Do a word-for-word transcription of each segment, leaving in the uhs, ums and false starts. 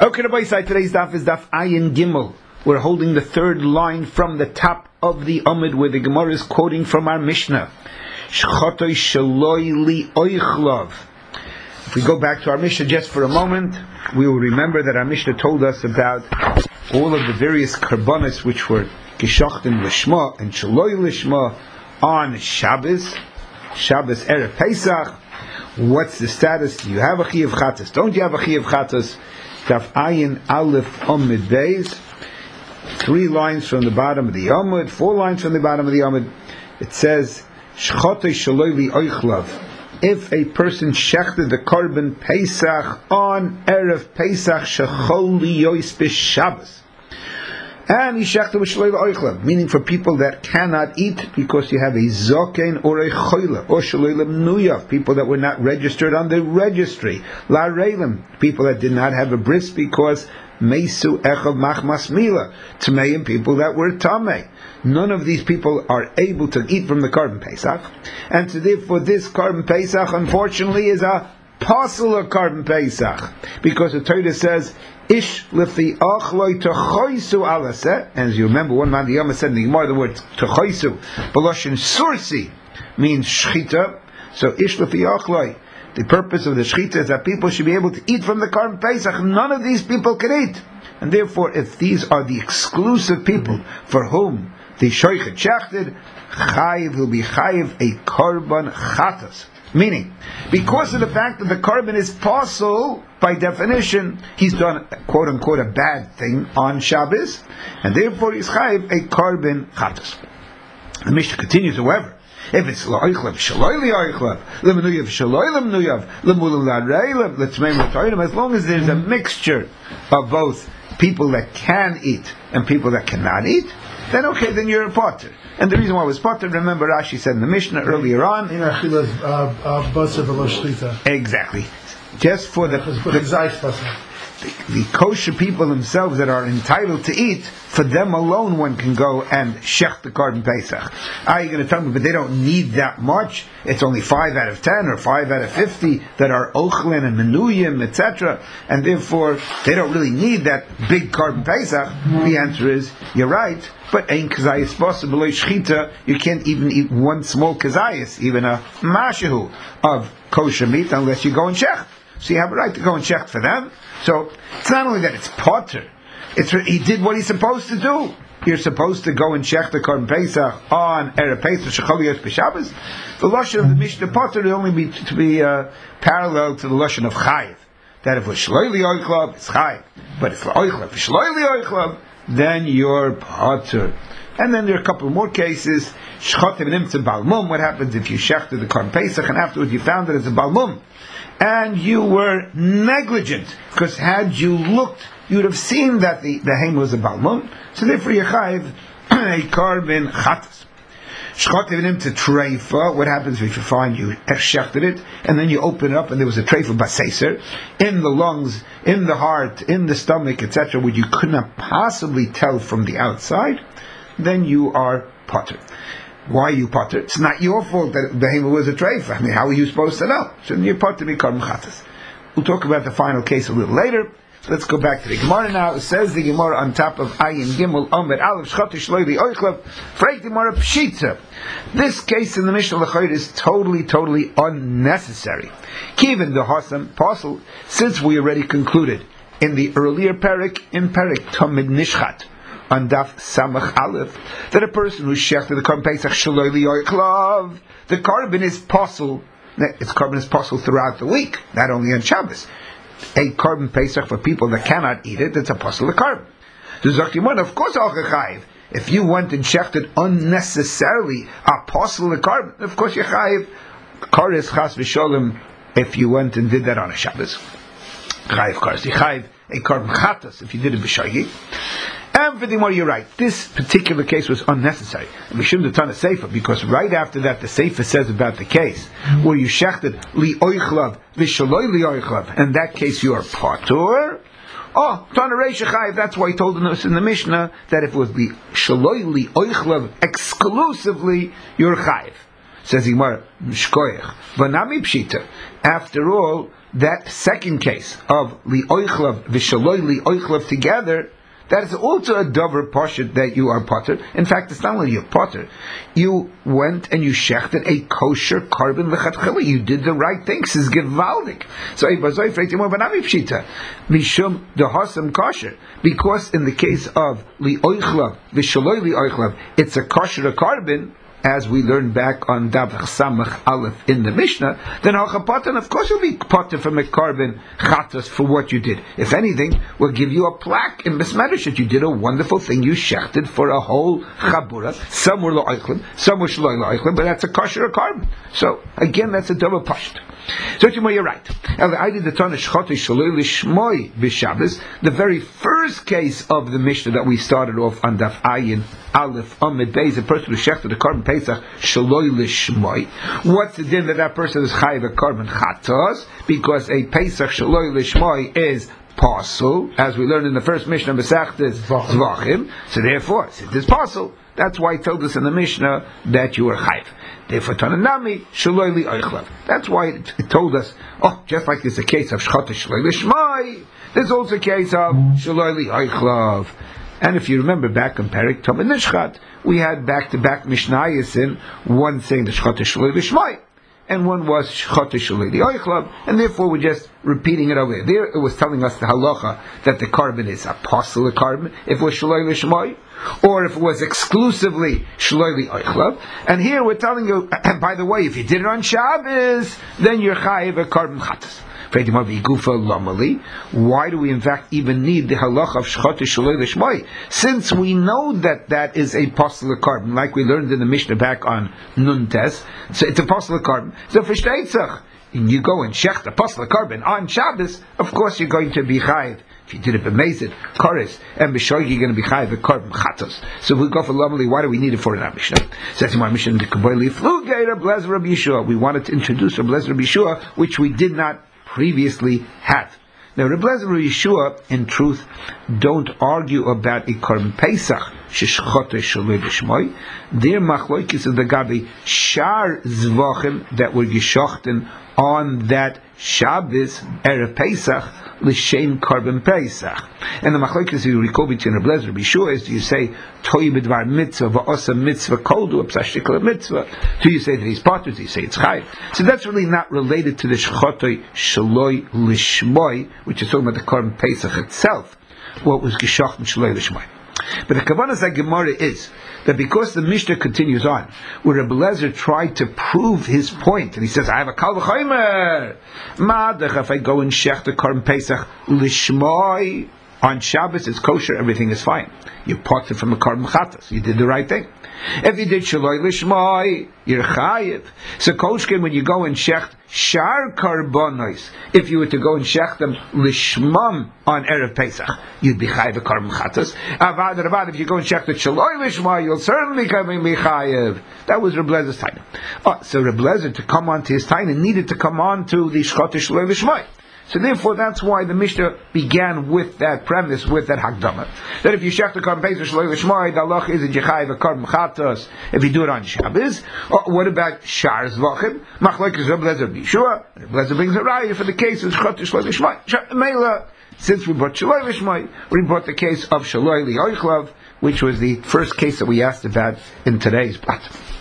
Okay, the boy side, today's daf is daf Ayin Gimel. We're holding the third line from the top of the Amud where the Gemara is quoting from our Mishnah. Shchotoi shaloi li oichlav. If we go back to our Mishnah just for a moment, we will remember that our Mishnah told us about all of the various karbonis which were geshochten lishma and shaloi lishma on Shabbos, Shabbos Erev Pesach. What's the status? Do you have a chiyuv chatas? Don't you have a chiyuv chatas? Daf Ayin Aleph Amud Beis. Three lines from the bottom of the Amud, four lines from the bottom of the Amud. It says, Shchotei shaloi li oichlav. If a person shechted the korban Pesach on Erev Pesach shechol liyois b'Shabbos, and he shechted with shaloi li oichlav, meaning for people that cannot eat because you have a zoken or a choyle or shaloi lemnuyav, people that were not registered on the registry, la reilim, people that did not have a bris because Meisu Echav Machmas Mila, Tmeim, people that were Tamei. None of these people are able to eat from the Korban Pesach, and so therefore this Korban Pesach, unfortunately, is a parcel of Korban Pesach, because the Torah says, Ish lefi achloi techoisu alaseh, and as you remember, one man the Yom said in the Gemara the word techoisu, Baloshin sursi, means shchita, so Ish lefi achloi. The purpose of the shechita is that people should be able to eat from the Korban Pesach. None of these people can eat. And therefore, if these are the exclusive people for whom the shoichet shechted, chayiv will be chayiv a korban chatas. Meaning, because of the fact that the korban is parcel, by definition, he's done, quote unquote, a bad thing on Shabbos, and therefore he's chayiv a korban chatas. The Mishnah continues, however, if it's la'oichlav, shaloi li'oichlav, l'menuyav, shaloi l'menuyav, l'mulam la'reilav, l'tzmeim l'toinim, as long as there's a mixture of both people that can eat and people that cannot eat, then okay, then you're a potter. And the reason why it was potter, remember Rashi said in the Mishnah earlier on, exactly, just for the, the The kosher people themselves that are entitled to eat, for them alone one can go and shech the korban Pesach. Are you going to tell me, but they don't need that much? It's only five out of ten or five out of fifty that are ochlin and menuyim, et cetera, and therefore they don't really need that big korban Pesach. The answer is, you're right, but ein kazayis possible, shchita, you can't even eat one small kazayis, even a mashahu of kosher meat, unless you go and shech. So you have a right to go and check for them. So it's not only that it's potter, it's he did what he's supposed to do. You're supposed to go and check the Korban Pesach on Erev Pesach Shechol Liyois b'Shabbos. The lashon of the Mishnah potter will only be to be uh, parallel to the lashon of chayiv. That if it's shloi li'oichlav, it's chayiv. But if li'oichlav, shloi li'oichlav, then you're potter. And then there are a couple more cases. Shchotim nimtze balmum. What happens if you shechted the Korban Pesach and afterwards you found it as a balmum? And you were negligent, because had you looked, you would have seen that the, the hem was a balmum. So therefore you chayiv a korban chatas. Shchotim to treifa. What happens if you find you shechted it, and then you open it up and there was a treifa baseser in the lungs, in the heart, in the stomach, et cetera, which you could not possibly tell from the outside? Then you are potter. Why are you potter? It's not your fault that the behemoth was a treifa. I mean, how are you supposed to know? So you're potter to be korban chatas. We'll talk about the final case a little later. So let's go back to the Gemara now. It says the Gemara on top of Ayin Gimel Omer Aleph Shchotei shaloi li oichlav. Freit Gemara Pshita. This case in the Mishnah L'chayr is totally, totally unnecessary. Given the Hasam parcel, since we already concluded in the earlier parak, in parak Tamid Nishchat, on Daf Samach Aleph, that a person who shechted the korban Pesach shaloi li'oichlav, the korban is possible. Its korban is possible throughout the week, not only on Shabbos. A korban Pesach for people that cannot eat it, it's a possible korban. The Zakimon, of course, al chayiv. If you went and shechted unnecessarily a possible korban, of course you chayiv kares chas v'sholem. If you went and did that on a Shabbos, chayiv kares. You chayiv a korban chatas if you did it b'shaygi. And for the more, you're right. This particular case was unnecessary. We shouldn't have done a sefer, because right after that, the sefer says about the case where you shechted li oichlav v'shaloi li oichlav. In that case, you are potter. Oh, Tana Reisha Chayiv. That's why he told us in the Mishnah that if it was the shaloi li oichlav exclusively, you're chayiv. Says Gemara, Shkoyach. Vanami Pshita. After all, that second case of Li Oichlav Vishaloi Li Oichlav together, that is also a dover poshet that you are potter. In fact, it's not only you're potter. You went and you shechted a kosher carbon lechatchila. You did the right thing. This is gewaldig. So, mishum dehasam kosher, because in the case of li oichlav v'shaloi li oichlav, it's a kosher carbon, as we learned back on Dav Samach Aleph in the Mishnah, then Halchapatan, of course, will be potter from a carbon chatas for what you did. If anything, we'll give you a plaque in Besmedrash that you did a wonderful thing. You shechted for a whole chabura. Some were lo'oichlin, some were shloi lo'oichlin, but that's a kosher carbon. So again, that's a double pashut. So you're right. The very first case of the Mishnah that we started off on Daf Ayin Aleph Amid Beis, a person who shechted the carbon Pesach shaloi lishmoi. What's the din that that person is chayiv a carbon chatos? Because a Pesach shaloi lishmoi is pasul, as we learned in the first Mishnah Masechtas Zvachim. So therefore, since it's pasul, that's why he told us in the Mishnah that you are chayiv. Therefore, Tananami shaloi li oichlav. That's why it, it told us, oh, just like there's a case of shchata shaloi lishmoi, there's also a case of shaloi li oichlav. And if you remember back in Perik Tov and Nishchat, we had back-to-back Mishnayos in one saying the shchata shaloi lishmoi, and one was shchata shaloi li oichlav, and therefore we're just repeating it over there. There it was telling us the halacha that the carbon is apostle carbon, if it was shaloi lishmoi, or if it was exclusively shaloi li oichlav. And here we're telling you, and by the way, if you did it on Shabbos, then you're chayiv a carbon chatas. Why do we in fact even need the halacha of shchata shaloi lishmoi? Since we know that that is a apostle carbon, like we learned in the Mishnah back on Nun Tes, so it's a apostle carbon. So for and you go and shech the apostle carbon on Shabbos, of course you're going to be chayiv. If you did it b'mezid, koris, and b'shoig, you're going to be chayiv a carbon chatos. So we go for lamali. Why do we need it for an Mishnah? Says my Mishnah, the kabbalah flugay Reb Lezer Rabbi Yeshua. We wanted to introduce Reb Lezer Rabbi Yeshua, which we did not previously have. Now, Reb Lezer Rabbi Yeshua, in truth, don't argue about a carbon pesach sheshchote shaloi lishmoi. Their machloikis is the gabi shar zvachim that were geschochten on that Shabbos erev Pesach l'shem carbon Pesach. And the machloikis you recall between Reb Lezer Rabbi Yeshua is, do you say toy b'dvar mitzvah va'osa mitzvah koldu p'sashtikla mitzvah? Do you say that he's potter? Do you say it's chayiv? So that's really not related to the shchotoi shaloi lishmoi, which is talking about the carbon Pesach itself. What was geschochten shaloi lishmoi? But the kavanah that Gemara is that because the Mishnah continues on, where Reb Lezer tried to prove his point, and he says, I have a kal v'chomer. Madach, if I go and shech the carbon Pesach lishmoi, on Shabbos it's kosher, everything is fine. You potted from the carbon chatas, you did the right thing. If you did shaloi lishmoi, you're chayiv. So koshkin, when you go and shecht shar karbonos, if you were to go and shecht them lishmam on erev Pesach, you'd be chayiv a carbon chatas. Avad avad, if you go and shecht it shaloi lishmoi, you'll certainly come and be chayiv. That was Reb Lezer's taina. Oh, so Reb Lezer, to come on to his taina, needed to come on to the shchot shaloi lishmoi. So therefore, that's why the Mishnah began with that premise, with that hakdama. That if you shech the carbon Pesach shaloi lishmoi, the halach is that you chayiv a carbon chatos if you do it on Shabbos. Or what about shar zvachim? Machlokes Reb Lezer B'Yeshua. Reb Lezer brings a raya for the case of shchot shaloi lishmoi. Meila, since we brought shaloi lishmoi, we brought the case of shaloi li oichlav, which was the first case that we asked about in today's plat.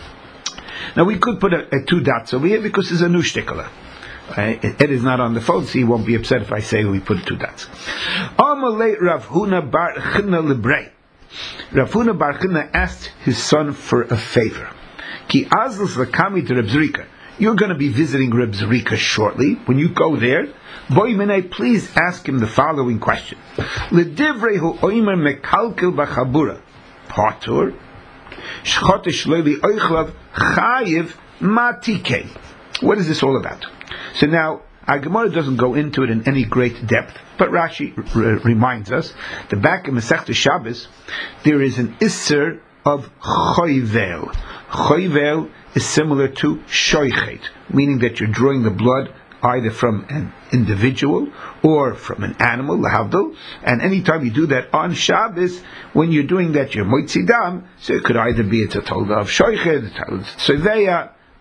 Now we could put a, a two dots over here because it's a new shtikala. Uh, Ed is not on the phone, so he won't be upset if I say we put two dots. Amalei Rav Huna bar China Librei. Rav Huna bar China asked his son for a favor. Ki azlus lakami to Reb Zrika. You're going to be visiting Reb Zrika shortly. When you go there, boy minay, please ask him the following question. L'divrei hu oimer mekalkel b'chabura. Patur. Shchot shloi li oichlav chayiv matikei. What is this all about? So now, our Gemara doesn't go into it in any great depth, but Rashi r- reminds us that back in Masechta Shabbos, there is an Isser of Choyvel. Choyvel is similar to Shoichet, meaning that you're drawing the blood either from an individual or from an animal, lahavdil, and anytime you do that on Shabbos, when you're doing that, you're moitzi dam, so it could either be it's a tolda of Shoichet, a tolda of Tzoveya,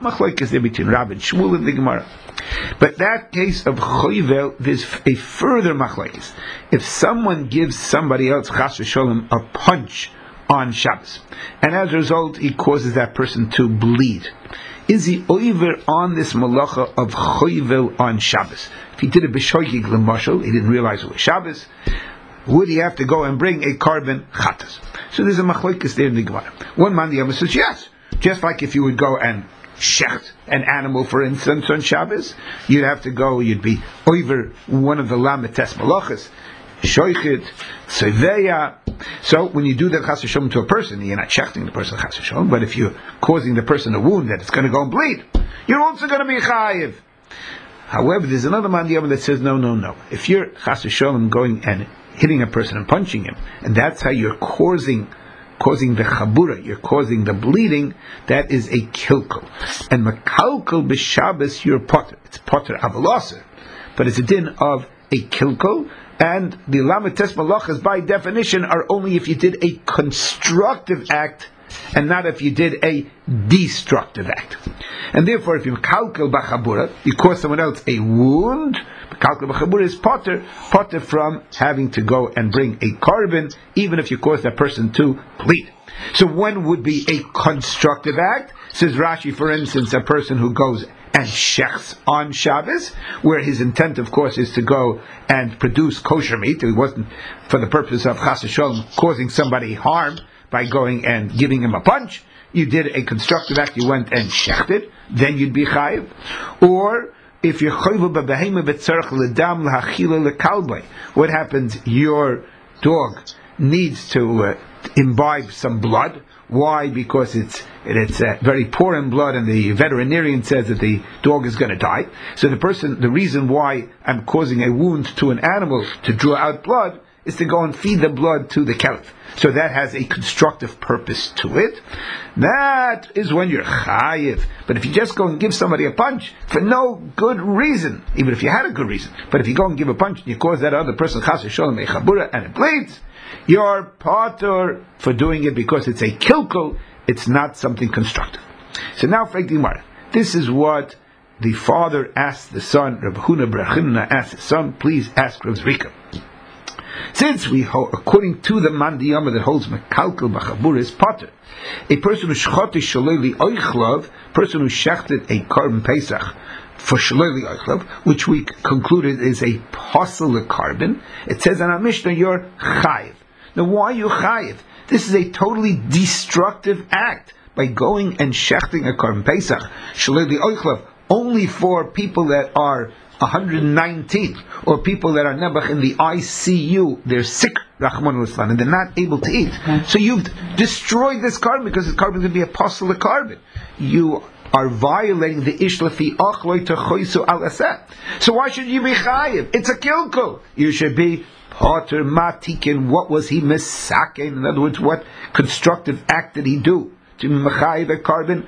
Machlokes there between Rav and Shmuel in the Gemara. But that case of choivel, there's a further machlokes. If someone gives somebody else chas v'sholem a punch on Shabbos, and as a result he causes that person to bleed, is he over on this malacha of choivel on Shabbos? If he did a b'shoigig l'mashal, he didn't realize it was Shabbos, would he have to go and bring a carbon chatas? So there's a machlokes there in the Gemara. One man the other says yes, just like if you would go and shecht an animal, for instance, on Shabbos, you'd have to go, you'd be over one of the lametes malachas, shoichit, seveya. So when you do the chas v'sholem to a person, you're not shechting the person chas v'sholem, but if you're causing the person a wound that it's going to go and bleed, you're also going to be chayiv. However, there's another man that says no, no, no. If you're chas v'sholem going and hitting a person and punching him, and that's how you're causing causing the chabura, you're causing the bleeding, that is a kilkel. And makalkel b'Shabbos, you're potter. It's potter avaloser, but it's a din of a kilkel, and the lametes malachas by definition are only if you did a constructive act, and not if you did a destructive act. And therefore, if you makalkel b'chabura, you cause someone else a wound, makalkel b'chabura is potter, potter from having to go and bring a carbon, even if you cause that person to bleed. So when would be a constructive act? Says Rashi, for instance, a person who goes and shechs on Shabbos, where his intent, of course, is to go and produce kosher meat. It wasn't for the purpose of chas v'sholem causing somebody harm by going and giving him a punch. You did a constructive act, you went and shechted, then you'd be chayiv. Or if you're choivu b'behema b'tzarech l'dam l'hachila l'kalbay, what happens? Your dog needs to uh, imbibe some blood. Why? Because it's it's uh, very poor in blood, and the veterinarian says that the dog is going to die. So the person, the reason why I'm causing a wound to an animal to draw out blood is to go and feed the blood to the caliph. So that has a constructive purpose to it. That is when you're chayiv. But if you just go and give somebody a punch for no good reason, even if you had a good reason, but if you go and give a punch and you cause that other person chas v'sholem a chabura and it bleeds, you're potter for doing it because it's a kilkel, it's not something constructive. So now, Frek Dimar, this is what the father asked the son, Rav Huna Brachimna asked the son, please ask Rav Zrika. Since we hold, according to the Mandiyama that holds Mekalkel B'chabur is potter, a person who shchotish shaloi li'oichlav, person who shechted a carbon pesach for shaloi li'oichlav, which we concluded is a posel carbon, it says in our Mishnah, you're chayiv. Now why are you chayiv? This is a totally destructive act by going and shechting a carbon pesach, shaloi li'oichlav, only for people that are one hundred nineteen, or people that are nebuch in the I C U, they're sick, Rahman al-Islam, and they're not able to eat. So you've destroyed this carbon because this carbon is going to be a posel of carbon. You are violating the ishlafi achloi techoisu al aseh. So why should you be chayiv? It's a kilkul. You should be potter matikin. What was he misaken? In other words, what constructive act did he do to mechayiv a carbon?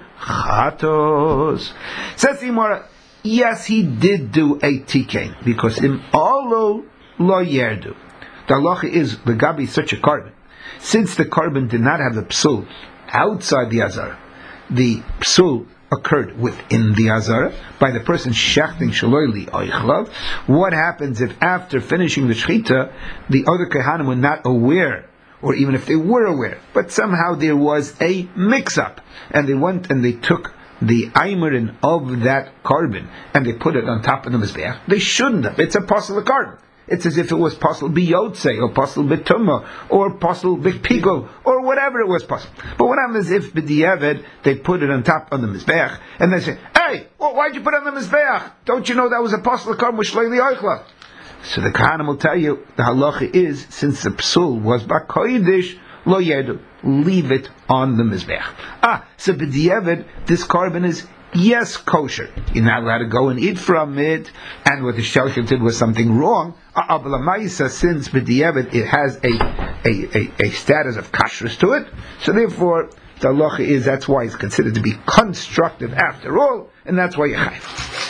Chatos. Says the Gemara, yes, he did do a tikain, because im alo lo yerdu. The halacha is legabi such a carbon. Since the carbon did not have the psul outside the azara, the psul occurred within the azara by the person shechting shaloi li oichlav. What happens if after finishing the shechita, the other kehanim were not aware, or even if they were aware, but somehow there was a mix-up, and they went and they took the aimerin of that carbon and they put it on top of the mizbeach? They shouldn't have. It's a posel carbon. It's as if it was posel biyotze, or posel bituma, or posel bitpigo, or whatever it was posel. But what happens if b'diavad they put it on top of the mizbeach and they say, "Hey, well, why'd you put it on the mizbeach? Don't you know that was a posel carbon with shlei li'oichlav?" So the Kohanim will tell you the halacha is, since the psul was b'kodesh lo yedu, leave it on the mizbeach. Ah, so b'diavad this carbon is yes kosher. You're not allowed to go and eat from it, and what the shellshim did was something wrong. Ah, but lamaisa, since b'diavad it has a, a, a, a status of kashrus to it, so therefore the halacha is that's why it's considered to be constructive after all, and that's why you chayv.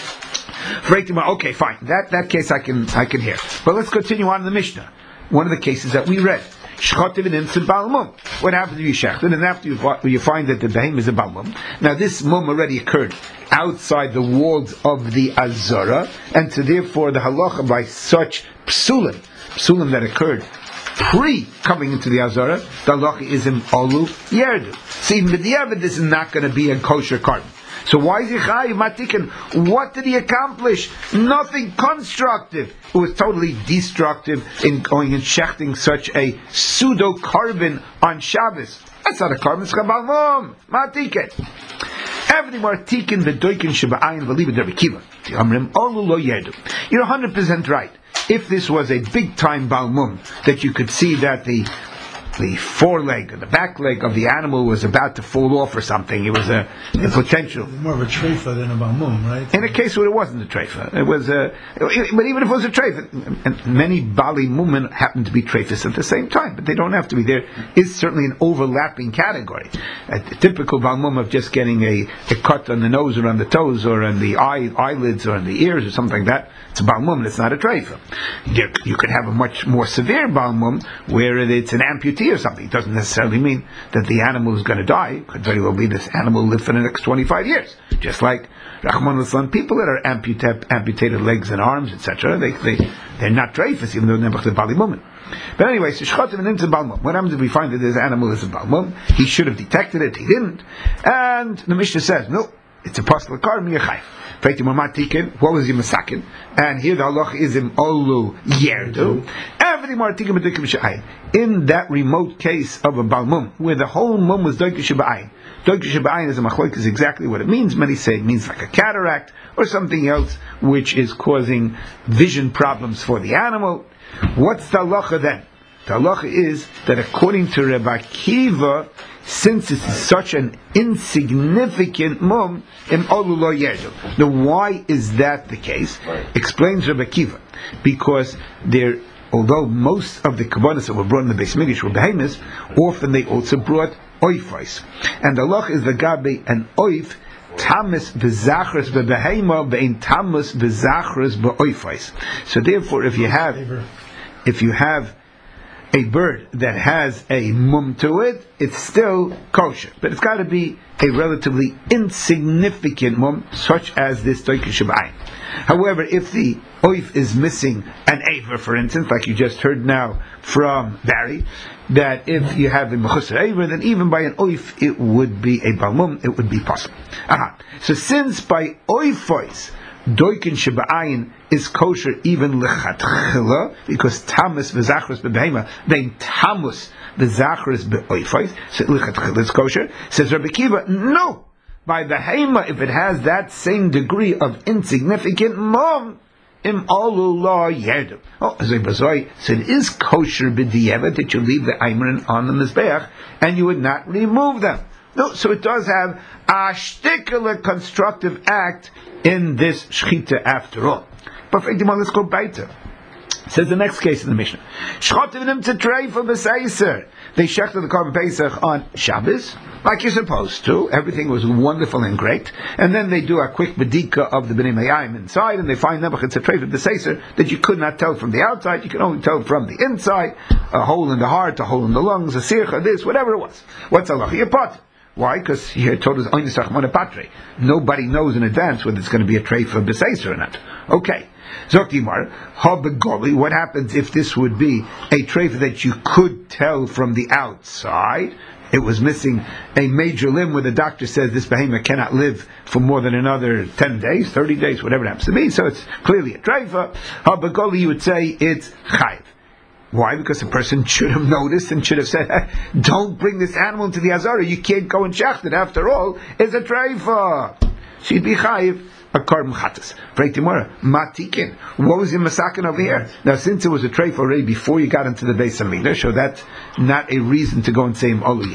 Okay, fine. That that case I can I can hear. But let's continue on in the Mishnah. One of the cases that we read. Shchotiv and Imtzid Baal Mum. What happens if you shechted, and after you, you find that the behem is a Baal Mum? Now this mum already occurred outside the walls of the Azara, and so therefore the halacha by such psulim, psulim that occurred pre coming into the Azara, the halacha is in Olu Yerdu. See, B'diavad, this is not going to be a kosher carbon. So why is he chayiv matikin? What did he accomplish? Nothing constructive. It was totally destructive in going and shechting such a pseudo carbon on Shabbos. That's not a carbon. It's chabal mum matikin. Everything more tikin v'doikin sheba'ayin v'liba derbi kiva. Amrim olu lo yerdu. You're one hundred percent right. If this was a big time balmum, that you could see that the the foreleg, the back leg of the animal was about to fall off or something. It was a, a potential. More of a treifa than a balmum, right? In a case where it wasn't a treifa. It was a, but even if it was a treifa, and many bali mumen happen to be treifas at the same time, but they don't have to be. There is certainly an overlapping category. A, a typical balmum of just getting a, a cut on the nose or on the toes or on the eye, eyelids or on the ears or something like that, it's a balmum, it's not a treifa. You, you could have a much more severe balmum where it's an amputee or something. It doesn't necessarily mean that the animal is going to die. It could very well be this animal will live for the next twenty-five years. Just like Rahman al-Islam, people that are amputated, amputated legs and arms, et cetera, they, they, they're not treifas, even though they're not a bali mumen. But anyway, so shchotim and into balmum. What happens if we find that this animal is a balmum? He should have detected it, he didn't. And the Mishnah says, no, it's a pastel carbon, you're chayv. What was your masakin? And here the halach is in olu yerdu. Everything martikim b'doikim she'ayin. In that remote case of a balmum, where the whole mum was doikim she'ayin. Doikim she'ayin is a machloek, is exactly what it means. Many say it means like a cataract or something else, which is causing vision problems for the animal. What's the halacha then? The halacha is that according to Rebbe Akiva, since it's such an insignificant mum, im olu lo yerdu. Now, why is that the case? Right. Explains Rebbe Akiva, because there, although most of the kabbalas that were brought in the Beis Mikdash were behemoths, often they also brought oifais, and the halach is the gabe an oif tamis v'zachras b'behema bein tamis v'zachras b'oifais. So therefore, if you have, if you have a bird that has a mum to it, it's still kosher. But it's got to be a relatively insignificant mum, such as this doikin shebayin. However, if the oif is missing an aver, for instance, like you just heard now from Barry, that if you have a mechusar aver, then even by an oif, it would be a balmum, it would be possible. Aha. So since by oifois, doikin sheba'ayin is kosher even lechatchila, because tamus v'zachros b'behema, then tamus v'zachros b'oifais, so lechatchila is kosher. Says Rabbi Akiva, no, by behema, if it has that same degree of insignificant mum, im alu la yerdu. Oh, as Bazoi said, it is kosher b'diavad that you leave the aymarin on the mizbeach and you would not remove them. No, so it does have a shtickler constructive act in this shchita after all. But let's go baiter. Says the next case in the Mishnah. Shchotivim to treifa b'seiser. They shechted the carbon pesach on Shabbos, like you're supposed to. Everything was wonderful and great. And then they do a quick bedika of the b'nei mayayim inside, and they find nebuch it's a treifa b'seiser that you could not tell from the outside. You can only tell from the inside. A hole in the heart, a hole in the lungs, a sircha, this, whatever it was. What's Allah? Your pot. Why? Because here told us oinisach monopatre. Nobody knows in advance whether it's going to be a treifa b'seiser or not. Okay. Zoktimar, habegoli. What happens if this would be a treifa that you could tell from the outside? It was missing a major limb where the doctor says this behemoth cannot live for more than another ten days, thirty days, whatever it happens to be. So it's clearly a treifa. Habegoli, you would say it's chayiv. Why? Because the person should have noticed and should have said, don't bring this animal into the Azara, you can't go and shecht it. After all, it's a treifa. She'd be chayiv. A carbon chatas. Freitimora, matikin. What was the masakin over here? Now, since it was a treif already before you got into the Beis Hamikdash, so that's not a reason to go and say im olu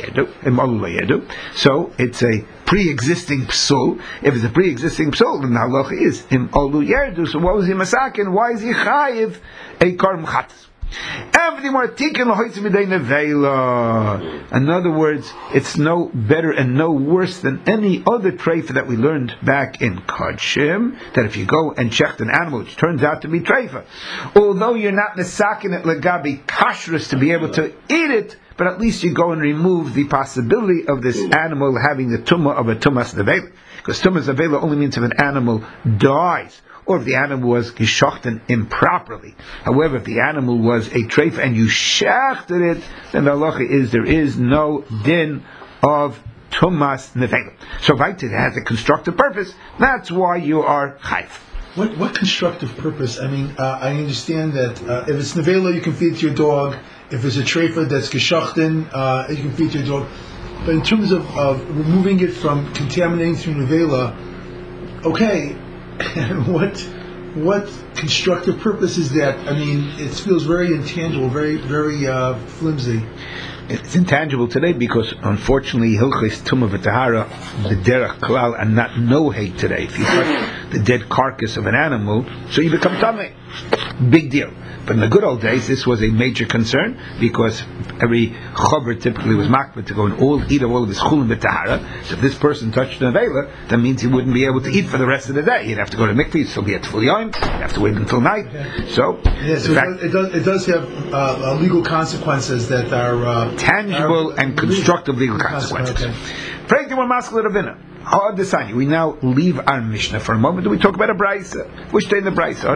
yedu. So it's a pre-existing psul. If it's a pre-existing psul, then the halacha is im olu yedu. So what was the masakin? Why is he chayiv a carbon chatas? In other words, it's no better and no worse than any other treifa that we learned back in Kodshim, that if you go and check an animal, which turns out to be treifa, although you're not nesakin it legabi kashrus to be able to eat it, but at least you go and remove the possibility of this animal having the tumah of a tumas nevela. Because tumas nevela only means if an animal dies, or if the animal was geschochten improperly. However, if the animal was a treif and you shechted it, then the halacha is there is no din of tumas nevela. So if it has a constructive purpose, that's why you are chayv. What what constructive purpose? I mean, uh, I understand that uh, if it's nevela, you can feed it to your dog. If it's a treifa that's geschochten, uh, you can feed it to your dog. But in terms of, of removing it from contaminating through nevela, okay. what what constructive purpose is that? I mean, it feels very intangible, very very uh, flimsy. It's intangible today because, unfortunately, hilchos tumah v'tahara, the derech klal, and not no hate today. If you touch the dead carcass of an animal, so you become tameh. Big deal. But in the good old days, this was a major concern because every chover typically was makbid to go and all eat of all of his chulin v'tahara. So if this person touched an avela, that means he wouldn't be able to eat for the rest of the day. He'd have to go to mikveh, he'd still be at tefillah yom, he'd have to wait until night. Okay. So, yeah, so fact, it, does, it does have uh, legal consequences that are uh, tangible are, and constructive legal, legal consequences. Okay. We now leave our Mishnah for a moment and we talk about a brayso. Which day in the brayso?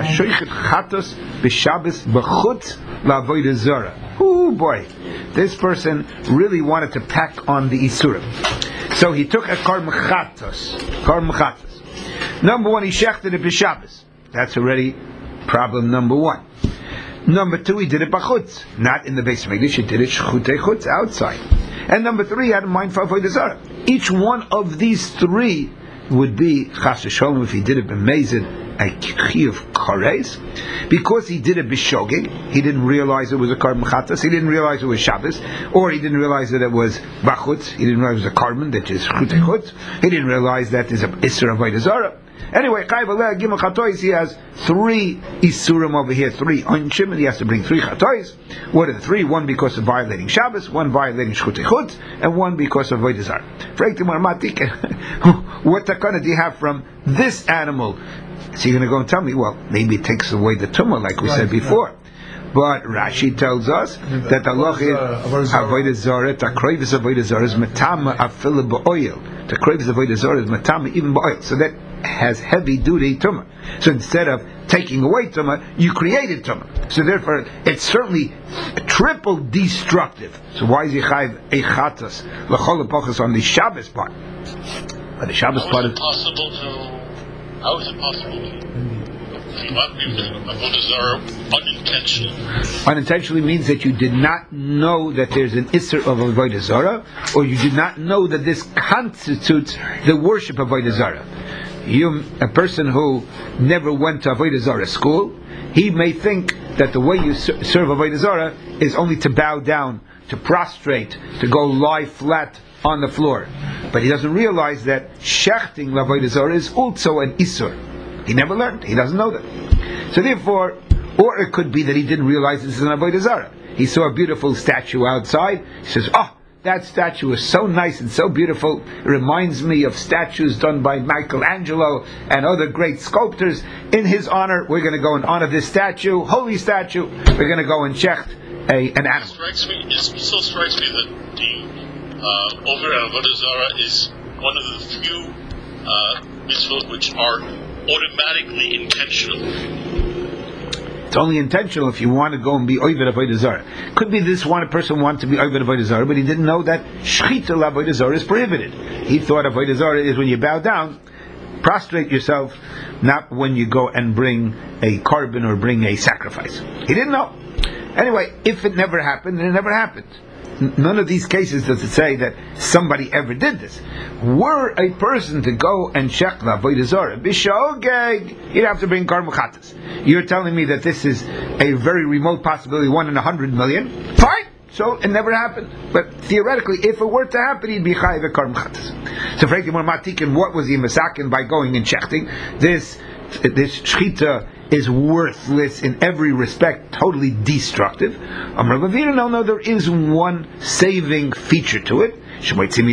Oh boy, this person really wanted to pack on the isurim. So he took a kar mechatos. Kar mechatos. Number one, he shechted it b'Shabbos. That's already problem number one. Number two, he did it b'chutz, not in the Beis Hamikdash. He did it shchutei chutz, outside. And number three, he had a mind for avodah zarah. Each one of these three would be chas v'sholom if he did it b'mezid a chiyuv kares, because he did it b'shogeg. He didn't realize it was a carbon chatas. He didn't realize it was Shabbos, or he didn't realize that it was bachutz. He didn't realize it was a carbon that is chutei chutz. He didn't realize that is a isur avodah zarah. Anyway, he has three isurim over here, three onshim, and he has to bring three chatois. What are the three? One because of violating Shabbos, one violating shchutei chutz, and one because of avodah zarah. What takana do you have from this animal? So you're going to go and tell me, well, maybe it takes away the tumah, like we right, said before. Right. But Rashi tells us that the Allah is avodah zarah, takrovis avodah zarah is matama afil ba'oil. Takrovis avodah zarah is matama even ba'oil. So that has heavy duty tumah. So instead of taking away tumah, you created tumah. So therefore, it's certainly triple destructive. So why is he chayiv echatas l'chol epachas on the Shabbos part? But the Shabbos how part is it possible to? How is it possible to avodah zarah unintentionally? Unintentionally means that you did not know that there's an isser of avodah zarah, or you did not know that this constitutes the worship of avodah zarah. You, a person who never went to avodah zarah school, he may think that the way you serve avodah zarah is only to bow down, to prostrate, to go lie flat on the floor. But he doesn't realize that shechting l'avodah zarah is also an isur. He never learned. He doesn't know that. So therefore, or it could be that he didn't realize this is an avodah zarah. He saw a beautiful statue outside. He says, "Oh, that statue is so nice and so beautiful. It reminds me of statues done by Michelangelo and other great sculptors. In his honor, we're going to go and honor this statue, holy statue. We're going to go and shecht a an animal." It strikes me. It still strikes me that the uh, over avodah zarah is one of the few uh, mitzvot which are automatically intentional. It's only intentional if you want to go and be oived avodah zarah. Could be this one person wanted to be oived avodah zarah, but he didn't know that shchita l'avodah zarah is prohibited. He thought avodah zarah is when you bow down, prostrate yourself, not when you go and bring a carbon or bring a sacrifice. He didn't know. Anyway, if it never happened, then it never happened. None of these cases does it say that somebody ever did this. Were a person to go and shech l'avodah zarah b'shogeg, he'd have to bring karm chatas. You're telling me that this is a very remote possibility, one in a hundred million? Fine. So it never happened. But theoretically, if it were to happen, he'd be chayiv karm chatas. So frankly, when matikin, what was he masakin by going and shechting? This this shchita is worthless in every respect, totally destructive. Amar Rav Avira, no, no, there is one saving feature to it. As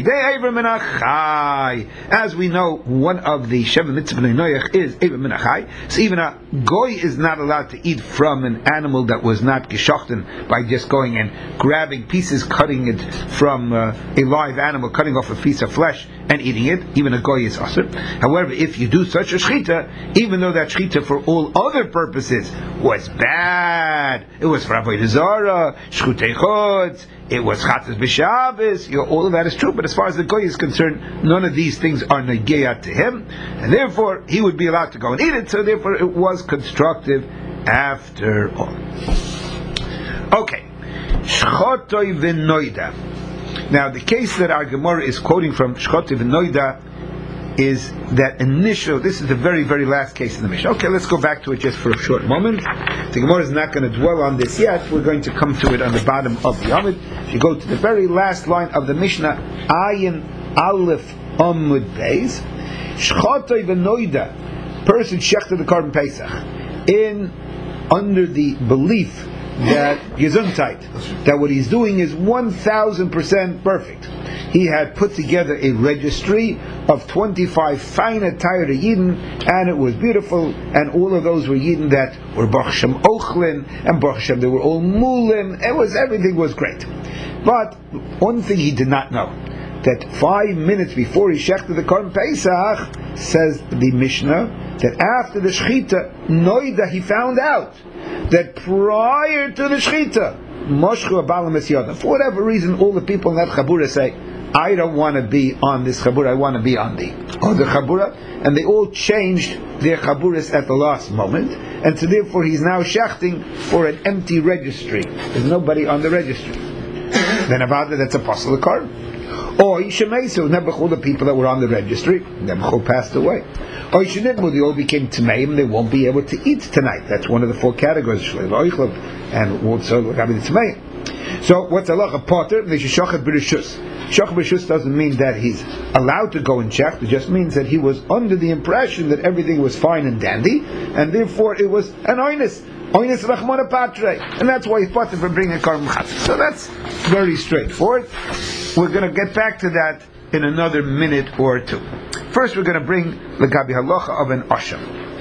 we know, one of the Sheva Mitzvah Noach is Eiver Min HaChai. So even a goy is not allowed to eat from an animal that was not geshochten by just going and grabbing pieces, cutting it from uh, a live animal, cutting off a piece of flesh and eating it. Even a goy is asur. However, if you do such a shchita, even though that shchita for all other purposes was bad, it was for avodah zarah, shchutei chutz, it was chatzos b'Shabbos, you know, all of that is true, but as far as the goy is concerned, none of these things are negeyah to him, and therefore he would be allowed to go and eat it, so therefore it was constructive after all. Okay. Shchotoi v'noida. Now the case that our Gemara is quoting from Shchotoi v'noida is that initial, this is the very, very last case in the Mishnah. Okay, let's go back to it just for a short moment. The Gemara is not going to dwell on this yet. We're going to come to it on the bottom of the Amud. If you go to the very last line of the Mishnah, Ayin Aleph Amud Beis, Shchotoi v'noida, person shechted the Korban Pesach, in, under the belief that Gesundheit, that what he's doing is one thousand percent perfect. He had put together a registry of twenty-five fine attire Yidden, and it was beautiful, and all of those were Yidden that were Baruch Hashem Ochlin, and Baruch Hashem they were all Mulim, it was, everything was great. But one thing he did not know, that five minutes before he shechted the Korban Pesach, says the Mishnah, that after the Shechita, Noida, he found out that prior to the Shechita, Moshchu Abalam Es Yodam, for whatever reason, all the people in that Chabura say, I don't want to be on this Chabura, I want to be on the other Chabura, and they all changed their Chaburas at the last moment, and so therefore he's now shechting for an empty registry. There's nobody on the registry. Then about that, that's a Apostle Korban. Or Yishemeisu, Nebuchadnezzar, the people that were on the registry, Nebuchadnezzar passed away. Or Yishenidmu, they all became Tameim, they won't be able to eat tonight. That's one of the four categories, and also Gabi the Tameim. So what's Allah? A potter, they should shochet b'rishus. Shochet b'rishus doesn't mean that he's allowed to go and check, it just means that he was under the impression that everything was fine and dandy, and therefore it was an oinus. Oinus rachmana patre. And that's why he's potter for bringing a korban chatzos. So that's very straightforward. We're going to get back to that in another minute or two. First, we're going to bring the Gabi Halacha of an Asham.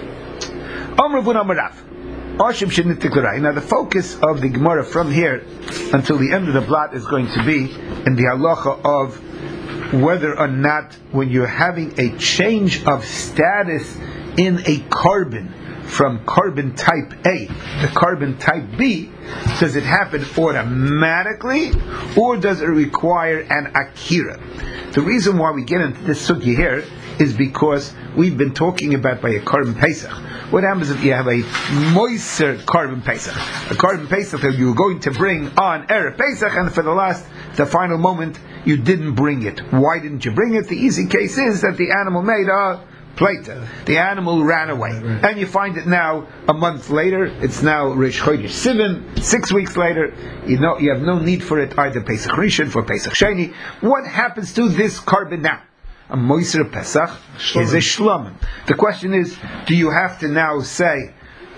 Amravun Amarav. Asham Shenitik L'Rai. Now, the focus of the Gemara from here until the end of the blot is going to be in the Halacha of whether or not, when you're having a change of status in a carbon, from carbon type A to carbon type B, does it happen automatically, or does it require an akira? The reason why we get into this sugya here is because we've been talking about by a Korban Pesach. What happens if you have a moiser Korban Pesach? A Korban Pesach that you were going to bring on Erev Pesach, and for the last, the final moment, you didn't bring it. Why didn't you bring it? The easy case is that the animal made a Plata. The animal ran away, right. And you find it now a month later. It's now Rish Chodesh Sivan. Six weeks later, you know you have no need for it either Pesach Rishon for Pesach Sheni. What happens to this carbon now? A Moiser Pesach is a Shlomim. The question is, do you have to now say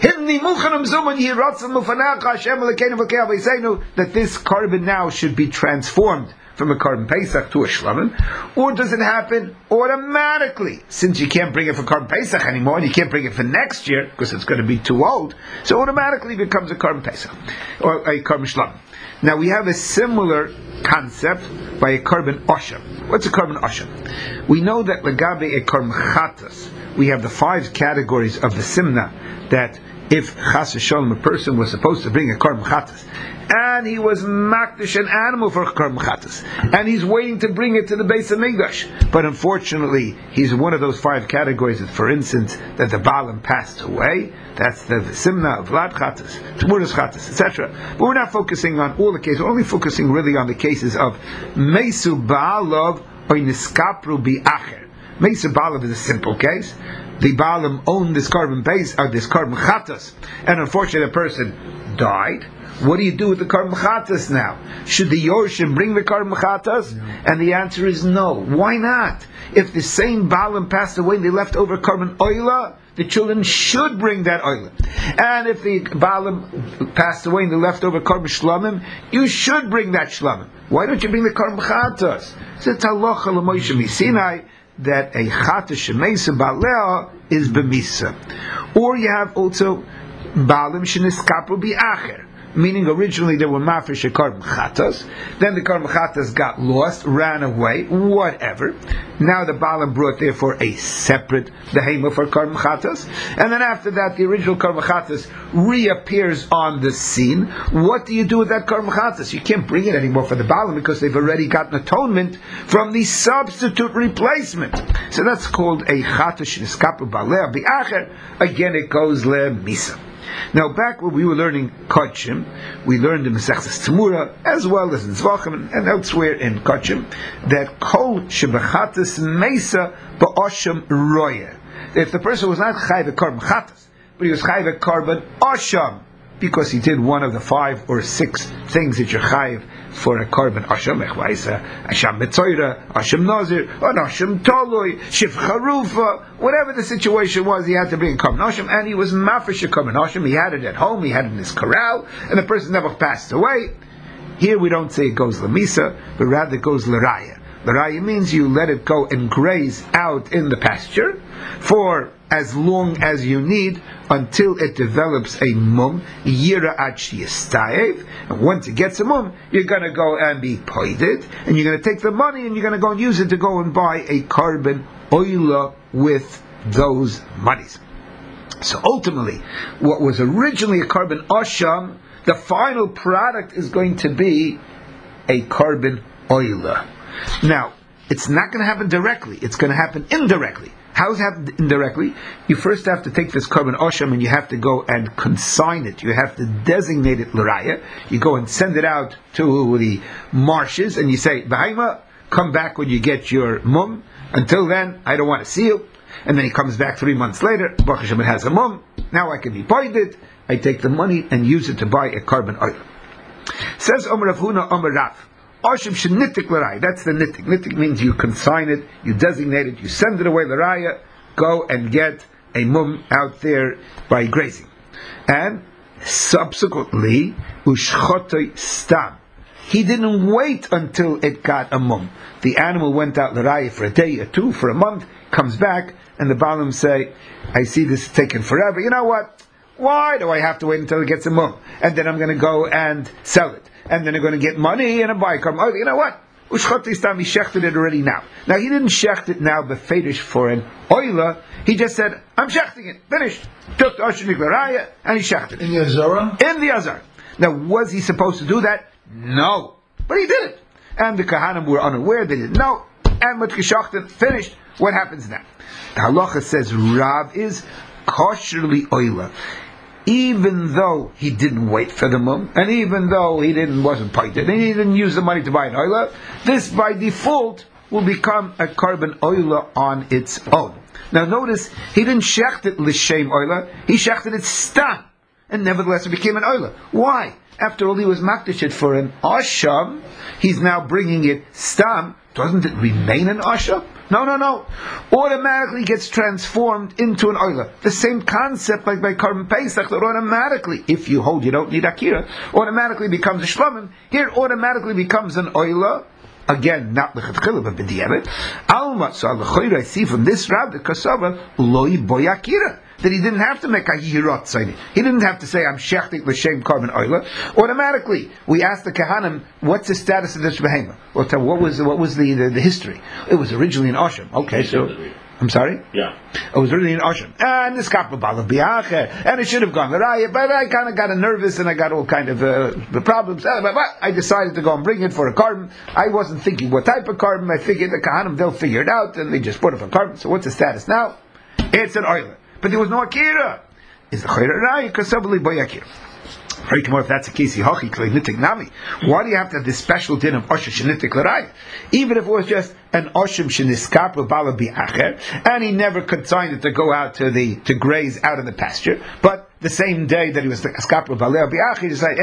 that this carbon now should be transformed from a Korban Pesach to a Shlamim, or does it happen automatically? Since you can't bring it for Korban Pesach anymore, and you can't bring it for next year, because it's going to be too old, so automatically it becomes a Korban Pesach, or a Korban Shlamim. Now we have a similar concept by a Korban Asham. What's a Korban Asham? We know that Lagabe a Korban Chatas, we have the five categories of the Simna, that if Chas v'Shalom, a person was supposed to bring a Korban Chatas, and he was makdish an animal for Korban Chatas, and he's waiting to bring it to the Beis Hamikdash, but unfortunately he's in one of those five categories that, for instance, that the Baalim passed away. That's the Simna of Vlad Chatas, Tmuras Chatas, et cetera. But we're not focusing on all the cases, we're only focusing really on the cases of Meisu Baalov or Niskapru Bi'acher. Meisu Baalov is a simple case. The Baalim owned this Korban base, or this Korban Chatas, and unfortunately a person died. What do you do with the Karban Chatas now? Should the Yorshim bring the Karban Chatas? No. And the answer is no. Why not? If the same Baalim passed away and they left over Karban Oila, the children should bring that oil. And if the Baalim passed away and they left over Karban Shlamim, you should bring that Shlamim. Why don't you bring the Karban Chatas? So it's halacha l'Moshe Misinai that a Chata Shemeisa Baalea is b'misa. Or you have also Baalim Sheniskapru Bi'acher, meaning originally there were Mafresh Karban Chatas, then the Karban Chatas got lost, ran away, whatever. Now the Baalim brought therefore a separate Behema for Karban Chatas, and then after that the original Karban Chatas reappears on the scene. What do you do with that Karban Chatas? You can't bring it anymore for the Baalim because they've already gotten atonement from the substitute replacement. So that's called a Chata Sheniskapru Baalea Bi'acher. Again it goes Le Misa. Now, back when we were learning Kodshim, we learned in Masechtas Tzemura, as well as in Zvachim and elsewhere in Kodshim, that Kol Shebechatas Meisa Ba'osham Roya. If the person was not Chayv Karban Chatas, but he was Chayv Karban Osham, because he did one of the five or six things that you're Chayv for a Karban Osham, Echvaisa, Asham Betzoira, Osham Nazir, or Osham Toloi, Shif Charufa, whatever the situation was, he had to bring Karban Osham, and he was Mafresh Karban Osham, he had it at home, he had it in his corral, and the person never passed away. Here we don't say it goes Lamisa, but rather it goes L'Raya. L'Raya means you let it go and graze out in the pasture for as long as you need until it develops a mum, yira ad shiyastayev, and once it gets a mum, you're going to go and be poided, and you're going to take the money and you're going to go and use it to go and buy a Karban Oila with those monies. So ultimately, what was originally a Karban Osham, the final product is going to be a Karban Oila. Now, it's not going to happen directly, it's going to happen indirectly. How does it happen indirectly? You first have to take this Karban Osham and you have to go and consign it. You have to designate it L'Raya. You go and send it out to the marshes and you say, Bahaima, come back when you get your mum. Until then, I don't want to see you. And then he comes back three months later, Baruch Hashem, it has a mum. Now I can be pointed. I take the money and use it to buy a Karban oil. Says Omer Rav Huna, Omer Rav. Oshim shenitik l'raya. That's the nitik. Nitik means you consign it, you designate it, you send it away l'raya, go and get a mum out there by grazing. And subsequently, ushchotoi stam. He didn't wait until it got a mum. The animal went out l'raya for a day, or two, for a month, comes back, and the Baalim say, I see this is taking forever. You know what? Why do I have to wait until it gets a mum? And then I'm going to go and sell it. And then I'm going to get money and a buy car. Oh, you know what? Ushchot time he shechted it already now. Now he didn't shecht it now befedish for an oila. He just said, I'm shechting it. Finished. Took the Oshin Niklaraya and he shechted it. In the Azara? In the Azar. Now was he supposed to do that? No. But he did it. And the Kahanim were unaware. They didn't know. And with Geshachten finished. What happens now? The halacha says Rav is kosherly oila. Even though he didn't wait for the mum, and even though he didn't wasn't pointed, and he didn't use the money to buy an oila, this by default will become a Karban oila on its own. Now notice, he didn't shecht it l'shem oila, he shechted it stam, and nevertheless it became an oila. Why? After all, he was makdish it for an asham, he's now bringing it stam. Doesn't it remain an asham? No, no, no. Automatically gets transformed into an oila. The same concept like by Karban Pesach, that automatically, if you hold you don't need akira, automatically becomes a shlamim. Here automatically becomes an oila. Again, not l'chadchila, but b'di'emet. Alma, so al-l'choyra, I see from this Rab, the kasava, loi boy akira. That he didn't have to make a hirot sign. He didn't have to say, I'm shechting l'shem Karban oila. Automatically, we asked the Kahanim, what's the status of this behema? Well, tell, what was, what was the, the, the history? It was originally an Osham. Okay, so... I'm sorry? Yeah. It was really an Osham. And this kapabal biacher, and it should have gone the raya, but I kind of got nervous and I got all kind of uh, problems. But I decided to go and bring it for a Karban. I wasn't thinking what type of Karban. I figured the Kahanim, they'll figure it out, and they just put it for Karban. So what's the status now? It's an oiler. But there was no akira. Is the chayra raya kasabli boy akira? If that's the case, why do you have to have this special din of Oshim Shenitik L'Raya? Even if it was just an Oshim Sheniskapru Bala Bi'acher, and he never consigned it to go out to the to graze out in the pasture, but the same day that he was Skapru Bala Bi'acher, he decided, hey,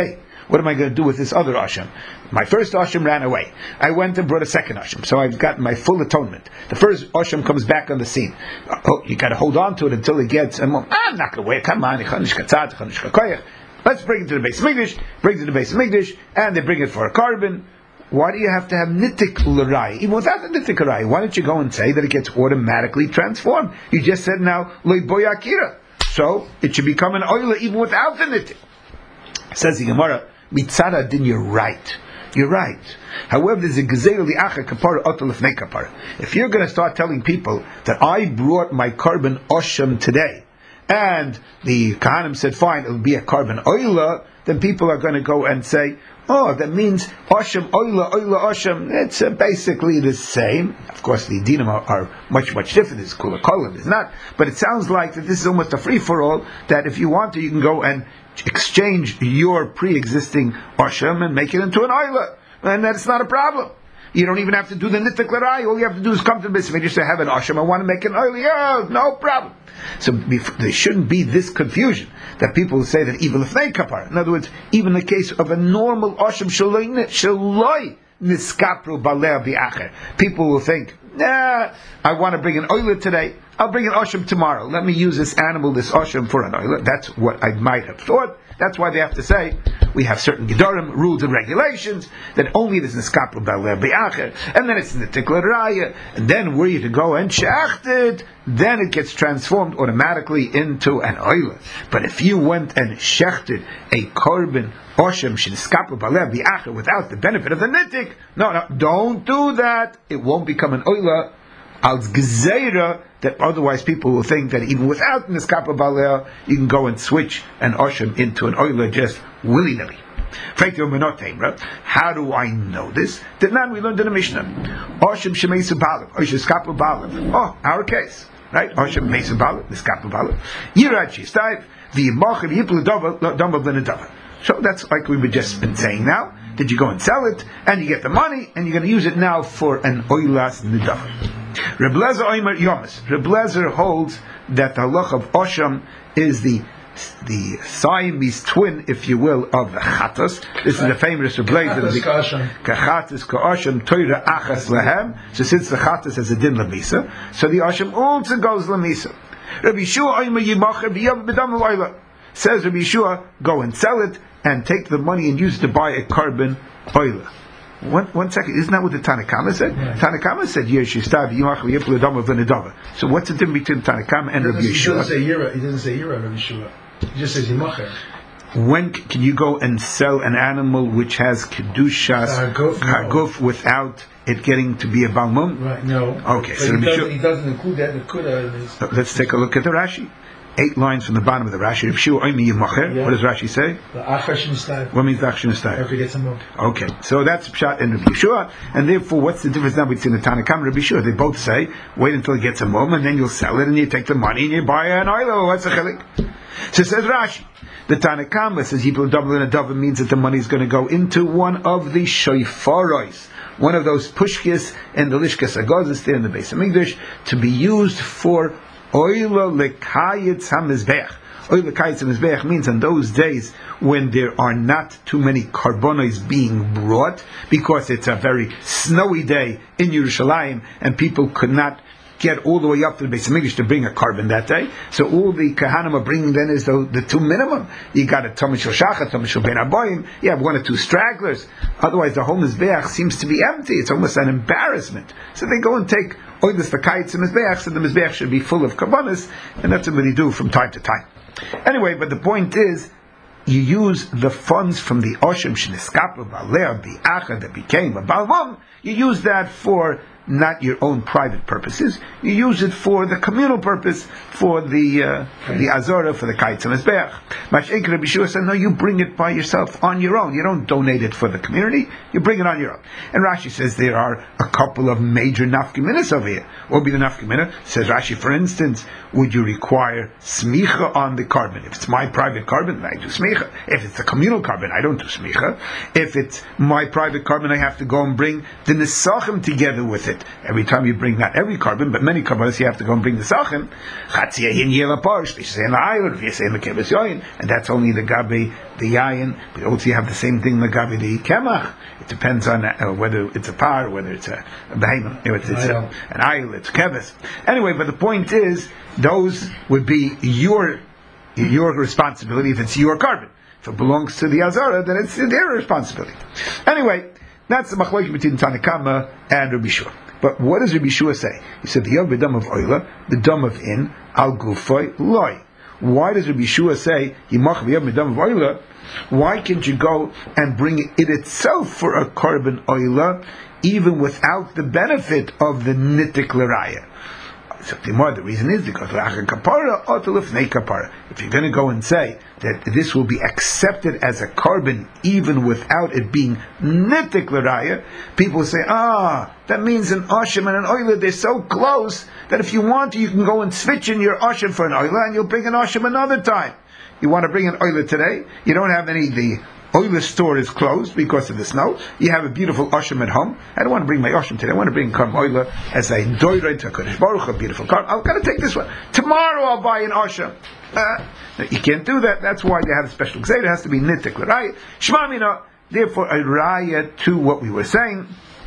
What am I going to do with this other asham? My first asham ran away. I went and brought a second asham, so I've got my full atonement. The first asham comes back on the scene. Oh, you got to hold on to it until it gets. I'm not going to wait. Come on, let's bring it to the base of Mikdash. Bring it to the base of Mikdash, and they bring it for a carbon. Why do you have to have nitik l'rai? Even without the nitik l'rai, why don't you go and say that it gets automatically transformed? You just said now loy boyakira, so it should become an oila even without the nitik. Says the Gemara, mitzara din, you're right. You're right. However, there's a gezeil li'acher kapara otol lefnei kapara. If you're going to start telling people that I brought my carbon osham today, and the Kahanim said, fine, it'll be a carbon oila, then people are going to go and say, oh, that means osham oila, oila osham, it's uh, basically the same. Of course, the dinim are, are much, much different. It's kula kolim, it's not. But it sounds like that this is almost a free-for-all, that if you want to, you can go and exchange your pre-existing osham and make it into an oila. And that's not a problem. You don't even have to do the nitik l'rai. All you have to do is come to the base. Just say, have an osham, I want to make an oila. Yeah, no problem. So there shouldn't be this confusion that people say that even if they kapar. In other words, even in the case of a normal osham shaloi niskapru balei bi'acher, people will think, nah, I want to bring an oila today. I'll bring an osham tomorrow. Let me use this animal, this osham, for an oila. That's what I might have thought. That's why they have to say we have certain gedorim, rules and regulations that only this niskapru balei bi'acher, and then it's nitik l'raya, and then were you to go and shacht it, then it gets transformed automatically into an oila. But if you went and shechted a korban osham sheniskapru balei bi'acher without the benefit of the nitik, no, no, don't do that. It won't become an oila. Als gezeira, that otherwise people will think that even without niskapru balei, you can go and switch an osham into an oila just willy nilly. How do I know this? That now we learned in the Mishnah. Osham shemeisu balav, osham skapru balav. Oh, our case, right? Osham meisu balav, niskapru balav. Yirachi stayv v'yimachim yiplu damav l'nedava. So that's like we were just been saying now. Did you go and sell it, and you get the money, and you're going to use it now for an oilas nedava. Reb Lezer Omer Yomis. Reb Lezer holds that the halach of Osham is the the Siamese twin, if you will, of the Chatas. This is the famous Reb Lezer. Kachatas ka'Osham toira achas lehem. So since the Chatas has a din lamisa, so the Osham also goes lamisa. Rabbi Yeshua Omer Yimacher v'yav b'dam l'oila. Says Rabbi Yeshua, go and sell it and take the money and use it to buy a carbon oila. One, one second, isn't that what the Tanakama said? Right. Tanakama said, so what's the difference between Tanakama and Rabbi Yeshua? He doesn't say Yira, Rabbi Yeshua. He just says Yimacher. When can you go and sell an animal which has Kedushas Haguf no. without it getting to be a Balmum? Right, no. Okay, but so he, doesn't, he doesn't include that in the Kuda. Let's take a look at the Rashi. Eight lines from the bottom of the Rashi. Yeah. What does Rashi say? What means the action is Okay, so that's Pshat and Rabbi Yeshua, and therefore, what's the difference now between the Tanakam and Rabbi Yeshua? They both say, wait until it gets a mum, and then you'll sell it, and you take the money, and you buy an oil. What's the chelik? So it says Rashi. The Tanakam says Yipul double and a double means that the money is going to go into one of the shoifaros, one of those pushkis and the lishkas agozes there in the base of Mikdash, to be used for Oila lekayitz hamizbeach. Oila lekayitz hamizbeach means in those days when there are not too many carbonos being brought, because it's a very snowy day in Yerushalayim and people could not get all the way up to the Beis Hamikdash to bring a carbon that day. So all the Kahanim are bringing then is the, the two minimum. You got a Tomishal Shachat, Tomishal Ben Aboim, you have one or two stragglers. Otherwise the whole Mizbeach seems to be empty. It's almost an embarrassment. So they go and take Oilis the Kaitz and Mizbeach, so the Mizbeach should be full of carbonos, and that's what they do from time to time. Anyway, but the point is, you use the funds from the Osham Sheniskapru Balei Bi'acha that became a Balmum, you use that for not your own private purposes. You use it for the communal purpose, for the uh, for the Azorah, for the Kaitz and Mizbeach. Mash'ek Rabbi Yeshua said, no, you bring it by yourself on your own. You don't donate it for the community. You bring it on your own. And Rashi says there are a couple of major nafkiminas over here. What would be the nafkimina? Says Rashi, for instance, would you require smicha on the carbon? If it's my private carbon, I do smicha. If it's a communal carbon, I don't do smicha. If it's my private carbon, I have to go and bring the nesachim together with it. benefit every time you bring not every carbon, but many carbons, you have to go and bring the sachin. And that's only the gabi, the yayin. But also you have the same thing the gabi, the kemach. It depends on uh, whether it's a par, whether it's a, a behemoth, it's, it's a, an ayil, it's kevis. Anyway, but the point is, those would be your your responsibility if it's your carbon. If it belongs to the Azara, then it's their responsibility. Anyway, that's the machlokes between Tanakama and Rabbi Shua. But what does Rabbi Shua say? He said, the Yom B'dam of Oila, the Dam of In, Al Gufay, Loi. Why does Rabbi Shua say, Yimach V'yom B'dam of Oila? Why can't you go and bring it itself for a carbon Oila, even without the benefit of the Nitik L'raya? So the reason is because if you're going to go and say that this will be accepted as a carbon even without it being nitik l'raya, people say, ah, that means an ashim and an oila, they're so close that if you want to, you can go and switch in your ashim for an oila and you'll bring an ashim another time. You want to bring an oila today, you don't have any, the oila store is closed because of the snow. You have a beautiful asham at home. I don't want to bring my asham today. I want to bring karm oila as a doirei to Kodesh Baruch, a beautiful karm. I'm going to take this one. Tomorrow I'll buy an asham. Uh, you can't do that. That's why they have a special gzeira. It has to be nitik l'raya. Shema mina. Therefore, a raya to what we were saying,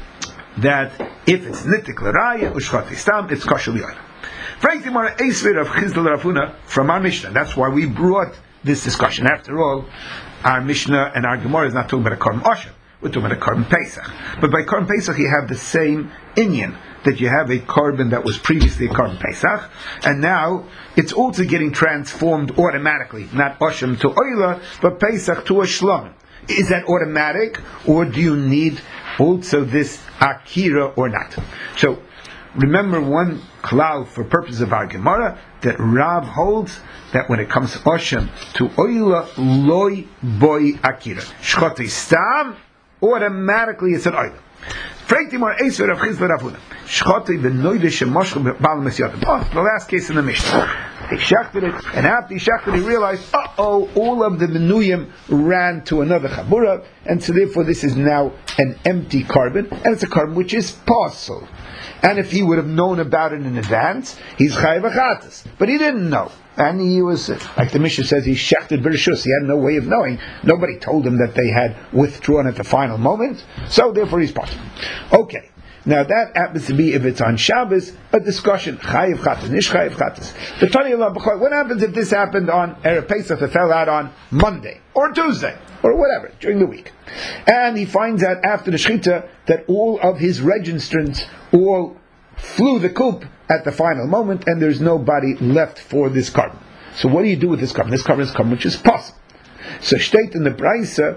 that if it's nitik l'raya, ushchati stam, it's kosher l'yayla. Frankly, more eisvir of Chizdal Rafuna from our Mishnah. That's why we brought this discussion. After all, our Mishnah and our Gemara is not talking about a Karm Asher, we're talking about a Karm Pesach. But by Karm Pesach you have the same inyan, that you have a carbon that was previously a Karm Pesach, and now it's also getting transformed automatically, not Asham to Oila, but Pesach to a Shlom. Is that automatic, or do you need also this Akira or not? So, remember one klal for purpose of our Gemara, that Rav holds that when it comes to Oshem, to Oila loy boy akira. Shchoti stam, automatically it's an Oila. Frankly more Eisver of Chizla Ravuna. Shchoti v'noide shemoshch b'al mesyatim. Oh, the last case in the Mishnah. He shachted it, and after he shachted it, he realized, uh-oh, all of the menuyim ran to another chabura, and so therefore this is now an empty carbon, and it's a carbon which is possible. And if he would have known about it in advance, he's chayav achatas. But he didn't know. And he was, like the Mishnah says, he shachted b'rishus. He had no way of knowing. Nobody told him that they had withdrawn at the final moment. So therefore he's possible. Okay. Now that happens to be, if it's on Shabbos, a discussion. Chayav chatas, nish chayav chatas. The Tani Allah, what happens if this happened on Erev Pesach, that fell out on Monday, or Tuesday, or whatever, during the week? And he finds out after the Shechita that all of his registrants all flew the coop at the final moment, and there's nobody left for this carbon. So what do you do with this carbon? This carbon is carbon which is possible. So state in the Braisa,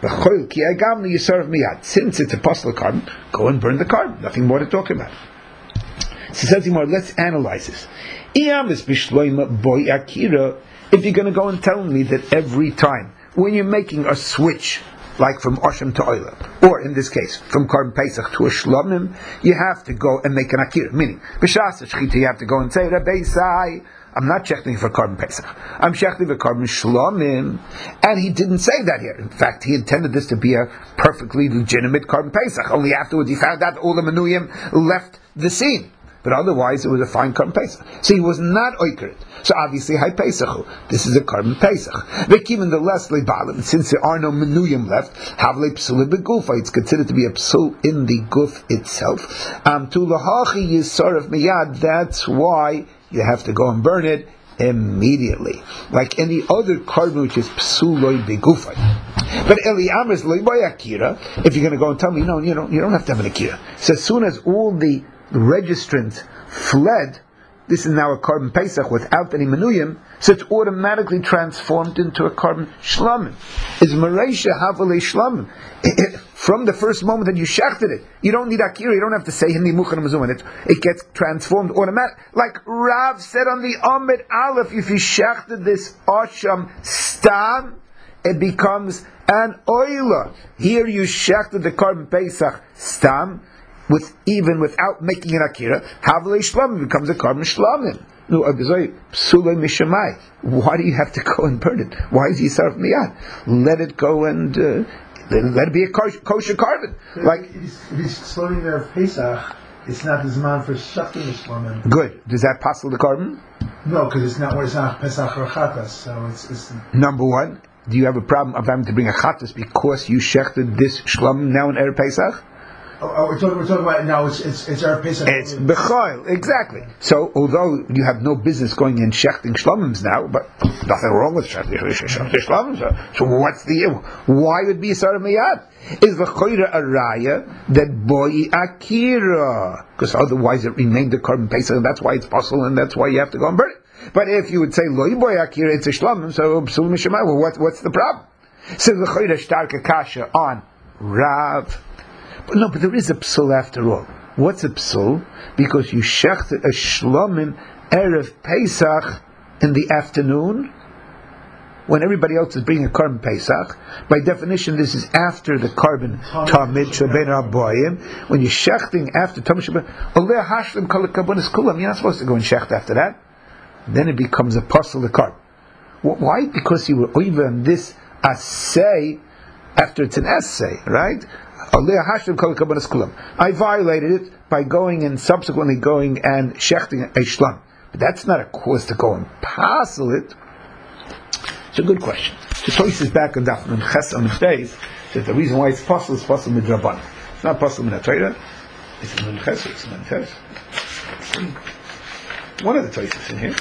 since it's a possible carbon, go and burn the carbon. Nothing more to talk about. So says he more, let's analyze this. If you're going to go and tell me that every time when you're making a switch, like from Oshem to Oila, or in this case, from Karm Pesach to a Shlomim, you have to go and make an Akira. Meaning, B'shas Shechita, you have to go and say, Rabbi Sai, I'm not checking for Karm Pesach. I'm checking for Karm Shlomim. And he didn't say that here. In fact, he intended this to be a perfectly legitimate Karm Pesach. Only afterwards he found out all the Menuyim left the scene. But otherwise, it was a fine Karm Pesach. So he was not oikeret. So obviously, Hay Pesach. This is a Karm Pesach. But even the less lebalim, since there are no menuyim left, Havle Psul begufa. It's considered to be a psul in the guf itself. Um, to lahachi yisaref miyad. That's why you have to go and burn it immediately, like any other carbon which is psuloi begufa. But Eliyamir's loy akira. If you're going to go and tell me, no, you don't, you don't have to have an akira. So as soon as all the the registrants fled, this is now a carbon Pesach without any menuyim, so it's automatically transformed into a carbon shlamim. Is Mareisha Havale shlamim. From the first moment that you shachted it, you don't need akira, you don't have to say hindi muchan mazum, it it gets transformed automatically. Like Rav said on the Amid Aleph, if you shachted this asham stam, it becomes an oila. Here you shachted the carbon Pesach stam, with even without making an akira, Havle Shlamim becomes a carbon Shlamim. No, Psulei Mishamai. Why do you have to go and burn it? Why is Yisarf Miyad? Let it go and uh, let it be a kosher carbon. But like if he's, if he's slowing there of Pesach, it's not the zman for shachting the shlamim. Good. Does that passel the carbon? No, because it's not. It's not pesach or chatas. So it's, it's. Number one. Do you have a problem of having to bring a chatas because you shechted this shlamim now in Erev Pesach? Oh, oh, we're talking. We're talking about now. It's it's it's Erev Pesach. It's bechol, exactly. So although you have no business going and shechting shlamims now, but nothing wrong with shechting shlamims. So what's the why would be Yisar Miyad? Is the choira a raya that boy akira? Because otherwise it remained the carbon pesach, and that's why it's possible, and that's why you have to go and burn it. But if you would say loy boy akira, it's a shlamim, so psul mishemai. Well, what, what's the problem? So the choira shtarka kasha on Rav. But no, but there is a psul after all. What's a psul? Because you shechted a shlamim erev pesach in the afternoon, when everybody else is bringing a carbon Pesach. By definition, this is after the carbon Tamid Shabbein Rabbayim. When you're shechting after Tamid Shabbein, Oleh Hashlim Kol HaKarbonis Kulam, you're not supposed to go and shecht after that. Then it becomes a puzzle the carbon. Why? Because you were over on this assay after it's an essay, right? Oleh Hashlim Kol HaKarbonis Kulam. I violated it by going and subsequently going and shechting a shlam. But that's not a cause to go and passel it. It's a good question. The choice is back on Daf Nun Ches on the days that the reason why it's possible is possible midrabanan. It's not possible in a Torah. It's Nun Ches. It's Nun Ches. One of the choices in here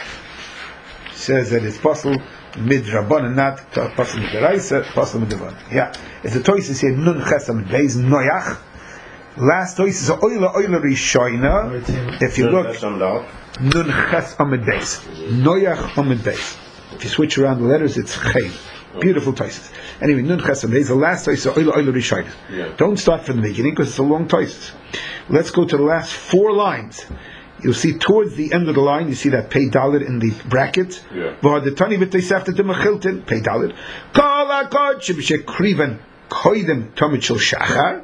says that it's possible midrabanan, not possible midaraisa, possible midrabanan. Yeah, if the choice is here Nun Ches on the days Noach. Last choice is Oila Oila Rishoina. If you look Nun Ches on the days Noach on the days. If you switch around the letters, it's Chay. Beautiful toises. Anyway, Nun Chesam is the last toises. Oila Oila Rishayna. Don't start from the beginning because it's a long toises. Let's go to the last four lines. You'll see towards the end of the line, you see that Pei Dalet in the bracket. V'hadetani v'teisafta t'machiltin Pei Dalet. Kol hakod sheb'shekriven koidem tamid shel shachar.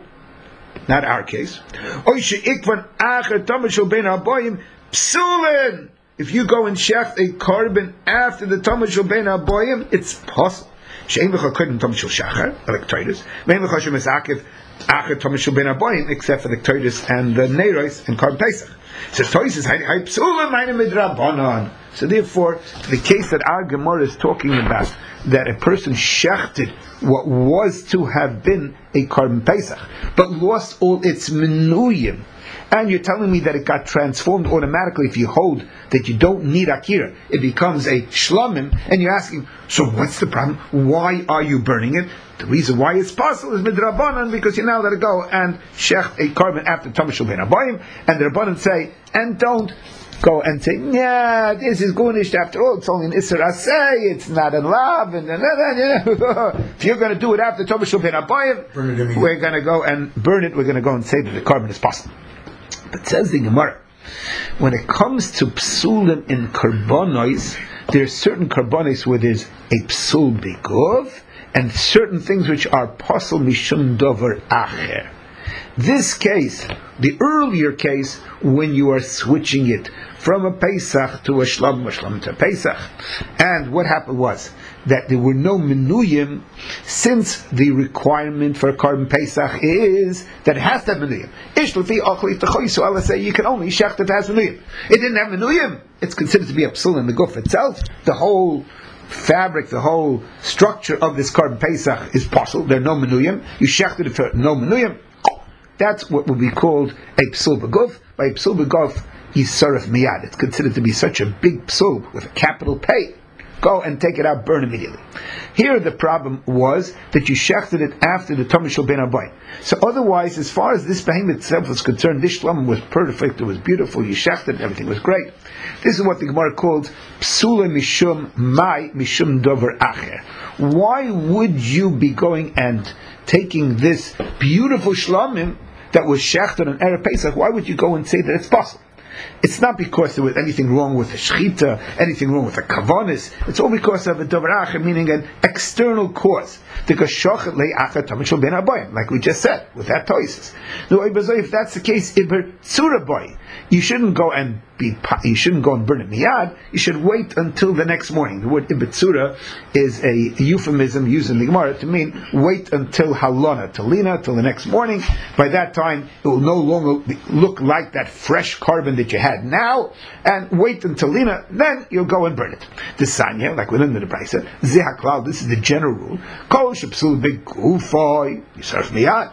Not our case. Oy she'ikvan acher tamid shel bein haboyim psulin. If you go and shecht a carbon after the Tamid Shel Bein HaBoyim, it's possible. She'ein v'cha kodim Tamid Shel Shachar, Elektroides. Ve'ein v'cha shemesakev acher Tamid Shel Bein HaBoyim, except for the Elektroides and the Neiros and Carbon Pesach. So Toys is hay psulim meine midrabanan. So therefore, the case that our Gemara is talking about, that a person shechted what was to have been a carbon Pesach, but lost all its menuyim, and you're telling me that it got transformed automatically if you hold that you don't need akira, it becomes a shlamim, and you're asking, so what's the problem? Why are you burning it? The reason why it's possible is midrabanan, because you now let it go and shecht a carbon after Tamid Shel Bein HaBoyim, and the Rabbanan say, and don't go and say, yeah, this is gunished after all, it's only an Isser Asay, it's not in love, and, and, and, and if you're going to do it after Tamid Shel Bein HaBoyim, we're going to go and burn it, we're going to go and say that the carbon is possible. But says the Gemara, when it comes to psulim in karbonos, there are certain karbonos where there's a psul bigov, and certain things which are pasul mishum dover acher. This case, the earlier case, when you are switching it from a Pesach to a Shlam, a Shlam to a Pesach, and what happened was that there were no menuyim, since the requirement for a carbon Pesach is that it has to have menuyim. Ishlefi achli techoisu, Allah say you can only shecht if it has menuyim. It didn't have menuyim. It's considered to be a psul in the guf itself. The whole fabric, the whole structure of this carbon Pesach is possible. There are no menuyim. You shechted it for no menuyim. That's what will be called a psul b'guf. By psul b'guf, yisaref miyad. It's considered to be such a big psul with a capital Pei. Go and take it out, burn immediately. Here the problem was that you shechted it after the Tamid Shel Bein HaBoyim. So otherwise, as far as this behemoth itself was concerned, this shlam was perfect, it was beautiful, you shechted it, everything was great. This is what the Gemara called psula mishum mai mishum dover acher. Why would you be going and taking this beautiful shlamim that was shechted on Erev Pesach? Why would you go and say that it's possible? it's not because there was anything wrong with the shechita, anything wrong with the kavanis. It's all because of a davar acher, meaning an external cause. Like we just said, with that toises. If that's the case, you shouldn't go and be, you shouldn't go and burn it miyad. You should wait until the next morning. The word ibetzura is a euphemism used in the Gemara to mean wait until halona, till lina, till the next morning. By that time, it will no longer be, look like that fresh carbon that you had now, and wait until lina, then you'll go and burn it. The sanya, like within the Brisa, zehaklal, this is the general rule. Kol shepsul begufoy, you serve miyad.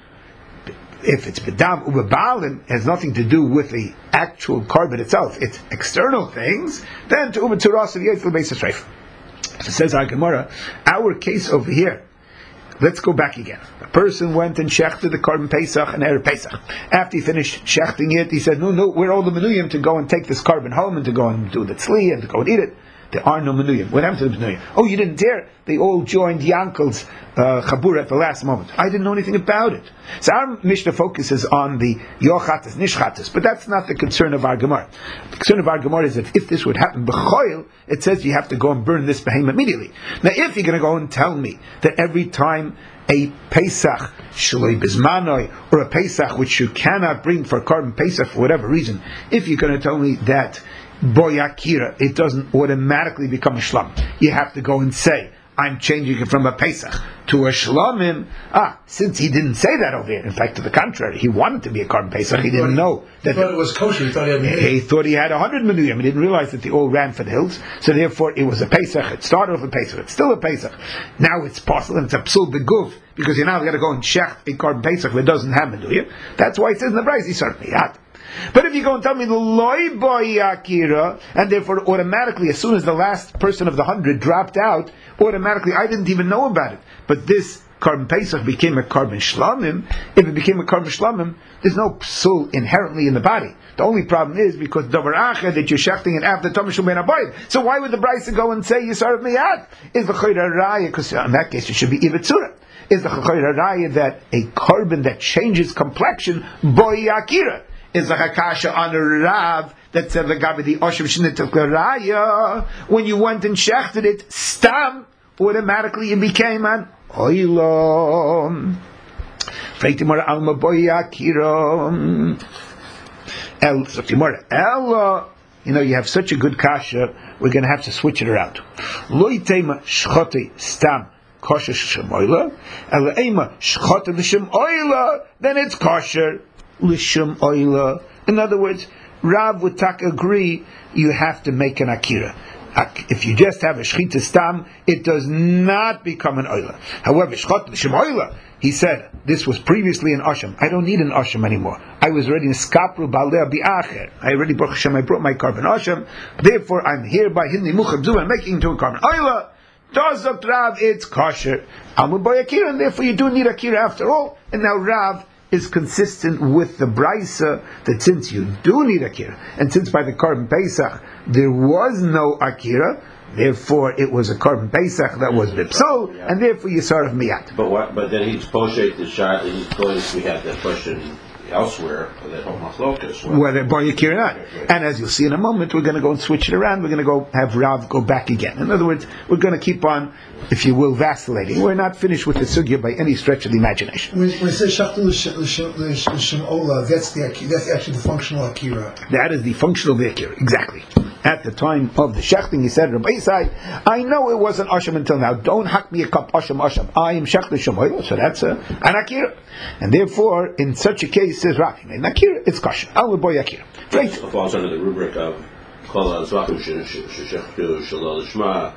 If it's bedam ubebalim, has nothing to do with the actual carbon itself, it's external things, then to ubeturas of yetzel beis ha'shreif. So says our Gemara, our case over here, let's go back again. A person went and shechted the carbon Pesach and Erev Pesach. After he finished shechting it, he said, no, no, we're all the menuyim to go and take this carbon home and to go and do the tzli and to go and eat it. There are no menuyim. What happened to the menuyim? Oh, you didn't dare. They all joined Yankel's uh, chabura at the last moment. I didn't know anything about it. So our Mishnah focuses on the yochatas, nishchatas, but that's not the concern of our Gemara. The concern of our Gemara is that if this would happen b'choil, it says you have to go and burn this behemoth immediately. Now, if you're going to go and tell me that every time a Pesach shaloi bismanoi, or a Pesach which you cannot bring for carbon Pesach for whatever reason, if you're going to tell me that boyakira, it doesn't automatically become a shlam. You have to go and say, I'm changing it from a Pesach to a shlamim. Ah, since he didn't say that over here, in fact, to the contrary, he wanted to be a carbon Pesach. He didn't know that he thought it was kosher. He thought he had. He thought he had a hundred menuyim. He didn't realize that they all ran for the hills. So therefore, it was a Pesach. It started off a Pesach. It's still a Pesach. Now it's possible, and it's a psul beguf, because you now got to go and shecht a carbon Pesach that doesn't have menuyim. That's why it says in the Brisa, he certainly had. But if you go and tell me the loy boy akira, and therefore automatically, as soon as the last person of the hundred dropped out, automatically I didn't even know about it. But this carbon Pesach became a carbon shlamim. If it became a carbon shlamim, there's no psul inherently in the body. The only problem is because davar acher that you're shechting it after Tomashul ben Abayid. So why would the Brisa go and say Yisar of Miyad? Is the chayra raya? Because in that case it should be ivetzura. Is the chayra raya that a carbon that changes complexion boy akira? Is a hakasha on a Rav that said legabe the oshem shnitel klaraya, when you went and shechted it stam, automatically it became an oilom. Feitimor alma boyakirom. El sotimor ella. You know, you have such a good kasha, we're going to have to switch it around. Loitema shchote stam kosher shem oila. El ema shchote l'shem oila. Then it's kosher. Lishum oila. In other words, Rav would tak agree you have to make an akira. If you just have a shchita stam, it does not become an oila. However, shchot lishum oila, he said, this was previously an asham. I don't need an asham anymore. I was already in skapru balea bi'acher. I already Baruch Hashem, I brought my carbon asham. Therefore, I'm here by hinli muchab zu and making into a carbon oila. Does up Rav, it's kosher. Almu boy akira, and therefore you do need akira after all. And now Rav is consistent with the Brisa that since you do need Akira, and since by the carbon Pesach there was no Akira, therefore it was a carbon Pesach that was Bipsol, yeah. And therefore Yisar of Miyat. But what, but then he's poshet the shot, and he's going, we have that question elsewhere, that Homachlokas. Whether Bar Yakir or not. And as you'll see in a moment, we're going to go and switch it around. We're going to go have Rav go back again. In other words, we're going to keep on, if you will, vacillating. We're not finished with the sugya by any stretch of the imagination. When we say Shachtu L'Shem Ola, that's the that's actually the functional Akira. That is the functional Akira, exactly. At the time of the shechting, he said, Rabbi Isai, I know it wasn't Asham until now. Don't hack me a cup, Asham, Asham. I am Shech L'Shem Ola, so that's a, an Akira. And therefore, in such a case, says Rav, in Akira, it's Kasha. Al Boy Akira. Right. It falls under the rubric of Kol HaZvachim Shechtu Shalol Shma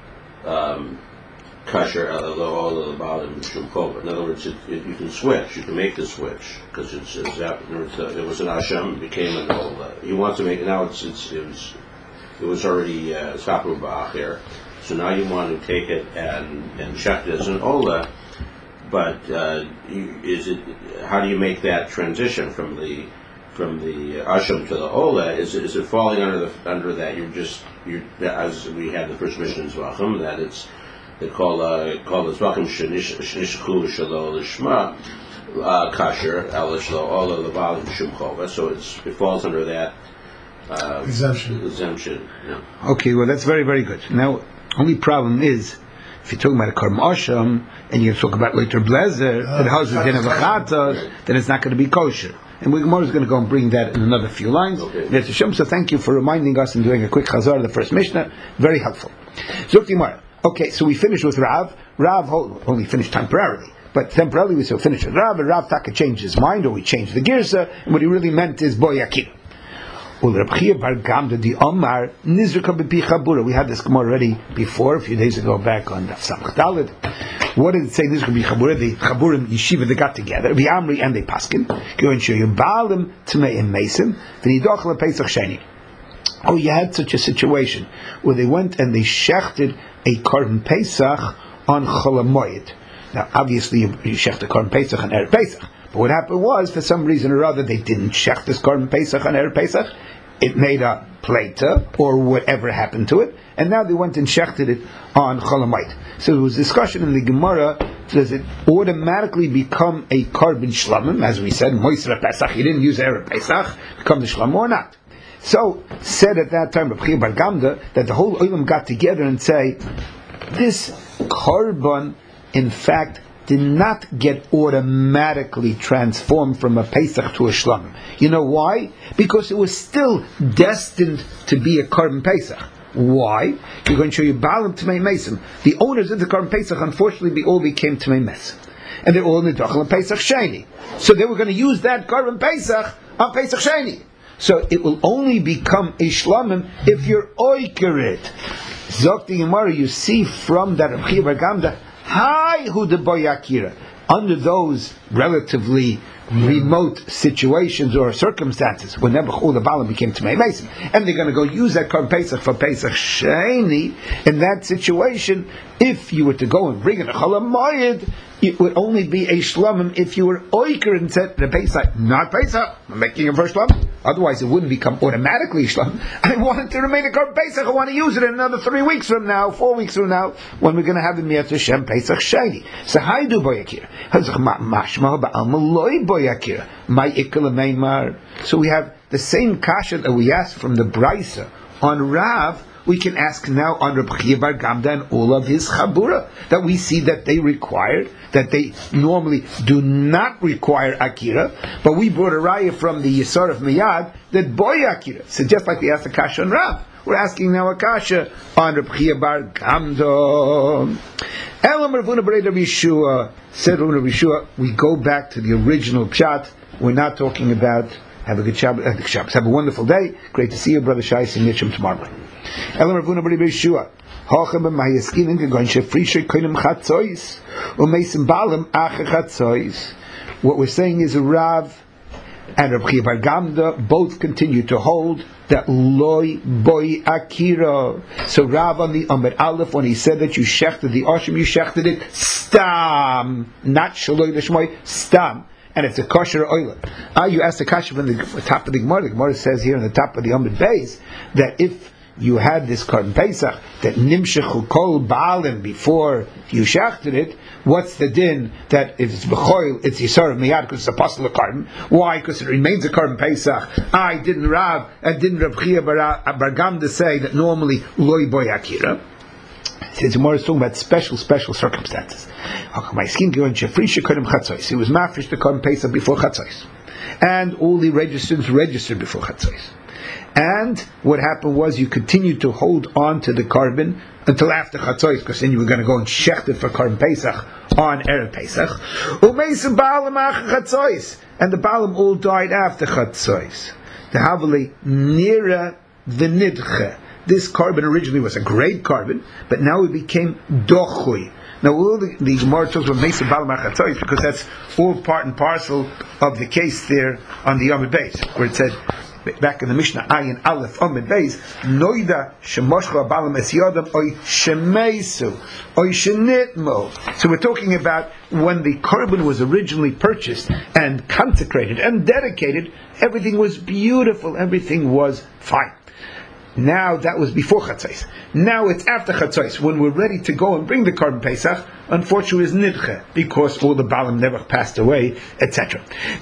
Kasher Elo the Baalim Shum Kol. In other words, it, it, you can switch. You can make the switch because it's, it's it was an Asham, became an Ola. You want to make it now. It's, it's it was it was already Sapru Ba'acher. So now you want to take it and and check it as an Ola. But uh, is it? How do you make that transition from the from the asham to the ola? Is it is it falling under the under that? You're just you as we had the first mission in Zvachim that it's they call uh, call the Zvachim shenishchu shalol lishma kasher al shlo ola levalim shum chova. So it's it falls under that uh, exemption. Exemption. Yeah. Okay, well that's very very good. Now, only problem is if you're talking about a karm asham and you talk about later blazer Uh, that has a din of achatas, then it's not going to be kosher. And we're going to go and bring that in another few lines. Okay. So thank you for reminding us and doing a quick chazar of the first Mishnah. Very helpful. Zok Gemara. Okay, so we finished with Rav. Rav only finished temporarily. But temporarily we still finished with Rav, and Rav Taka changed his mind, or we changed the girsa, and what he really meant is Boy Akira. We had this Gemara already before, a few days ago, back on Daf Samach Daled. What did it say? Nizrka b'Chabura, the Chaburim Yeshiva, they got together, the Amri and they Paskin. Go and show you Baalim Tmei and Mason, the Nidoch LePesach Sheni. Oh, you had such a situation where they went and they shechted a Korban Pesach on Chol HaMoed. Now, obviously, you shecht a Korban Pesach on Erev Pesach. But what happened was, for some reason or other, they didn't shecht this Korban Pesach on Erev Pesach. It made a plata, or whatever happened to it, and now they went and shechted it on Chol HaMoed. So there was discussion in the Gemara, does it automatically become a Korban Shlamim, as we said, Moisra Pesach, you didn't use Erev Pesach, become the Shlamim or not? So, said at that time, Rabbi Bar Gamda, that the whole Olam got together and say, this Korban, in fact, did not get automatically transformed from a Pesach to a Shlamim. You know why? Because it was still destined to be a Korban Pesach. Why? You're going to show you Baalim Tmei Mesim. The owners of the Korban Pesach, unfortunately, they all became Tmei Mesim. And they're all in the Dochel Pesach Sheni. So they were going to use that Korban Pesach on Pesach Sheni. So it will only become a Shlamim if you're Oiker it. Zok the Gemara, you see from that Rabbi Bar Gamda, Hi, who the Boy Akira. Under those relatively remote situations or circumstances, when Nebuchadnezzar the Baalim became Tmei Mesim, and they're going to go use that Korban Pesach for Pesach Sheni, in that situation, if you were to go and bring in a Chol HaMoed, it would only be a Shlamim if you were Oiker and said, the Pesach, not Pesach, I'm making a first Shlamim. Otherwise it wouldn't become automatically Shlamim. I want it to remain a Korban Pesach, I want to use it in another three weeks from now, four weeks from now, when we're going to have the Miyat Hashem Pesach Sheni. So how do Boy Akira? Mashma ba'alma loy Boy Akira. My ikala meimar. So we have the same kasha that we asked from the Braisa on Rav, we can ask now on Rabbi Bar Gamda and all of his Chabura, that we see that they required, that they normally do not require Akira, but we brought a raya from the Yisar of Miyad that Boy Akira. So just like we asked the kasha on Rav, we're asking now a kasha on Rabbi Bar Gamda. Elam Ravuna B'Rei Rabbi Yeshua, said Ravuna Rabbi Yeshua, we go back to the original pshat. We're not talking about have a good Shabbat, uh, Shabbos. Have a wonderful day. Great to see you, Brother Shai, and Mitchum tomorrow morning. Elam Ravuna B'Rei Rabbi Yeshua, Hochem b'Mayaskin Gegoin Shefrisha Koinim Chatzois Umeisim Balam Acher Chatzois. What we're saying is Rav and Rabbi Bar Gamda both continue to hold that loy boy akira. So Rav on the Amud Aleph, when he said that you shechted the Oshim, you shechted it stam, not shaloi l'shmoi, stam, and it's a kosher oiler. Ah, you asked the kasha from the top of the Gemara. The Gemara says here on the top of the Amud Beis that if you had this Korban Pesach that nimshechu kol baalim before you shechted it, what's the din that if it's b'choil, it's yisar miyad because it's a apostle of Korban? Why? Because it remains a Korban Pesach. I didn't Rav, and didn't Reb Chia Bar Gamda say that normally loy boy akira. Since Gemara is talking about special, special circumstances. My skin going Shefrisha Kodim Chatzos. He was mafresh the Korban Pesach before Chatzos, and all the registrants registered before Chatzos. And what happened was you continued to hold on to the Korban until after Chatzos, because then you were going to go and shecht it for Korban Pesach on Erev Pesach. Umeisim Baalim Acher Chatzos, and the Baalim all died after Chatzos. The Havali Nira V'Nidche. This Korban originally was a great Korban, but now it became Dochui. Now, all the, the Gemara talks about Meisim Baalim Acher Chatzos because that's all part and parcel of the case there on the Amud Beis, where it said, back in the Mishnah, Ayin Aleph Amud Beis, Noida Shemoshcha Baalim Es Yodam Oy Shemeisu Oy Shenitmo. So we're talking about when the Korban was originally purchased and consecrated and dedicated, everything was beautiful, everything was fine. Now that was before Chatzos. Now it's after Chatzos. When we're ready to go and bring the Korban Pesach, unfortunately is nidche, because all the Baalim never passed away, et cetera.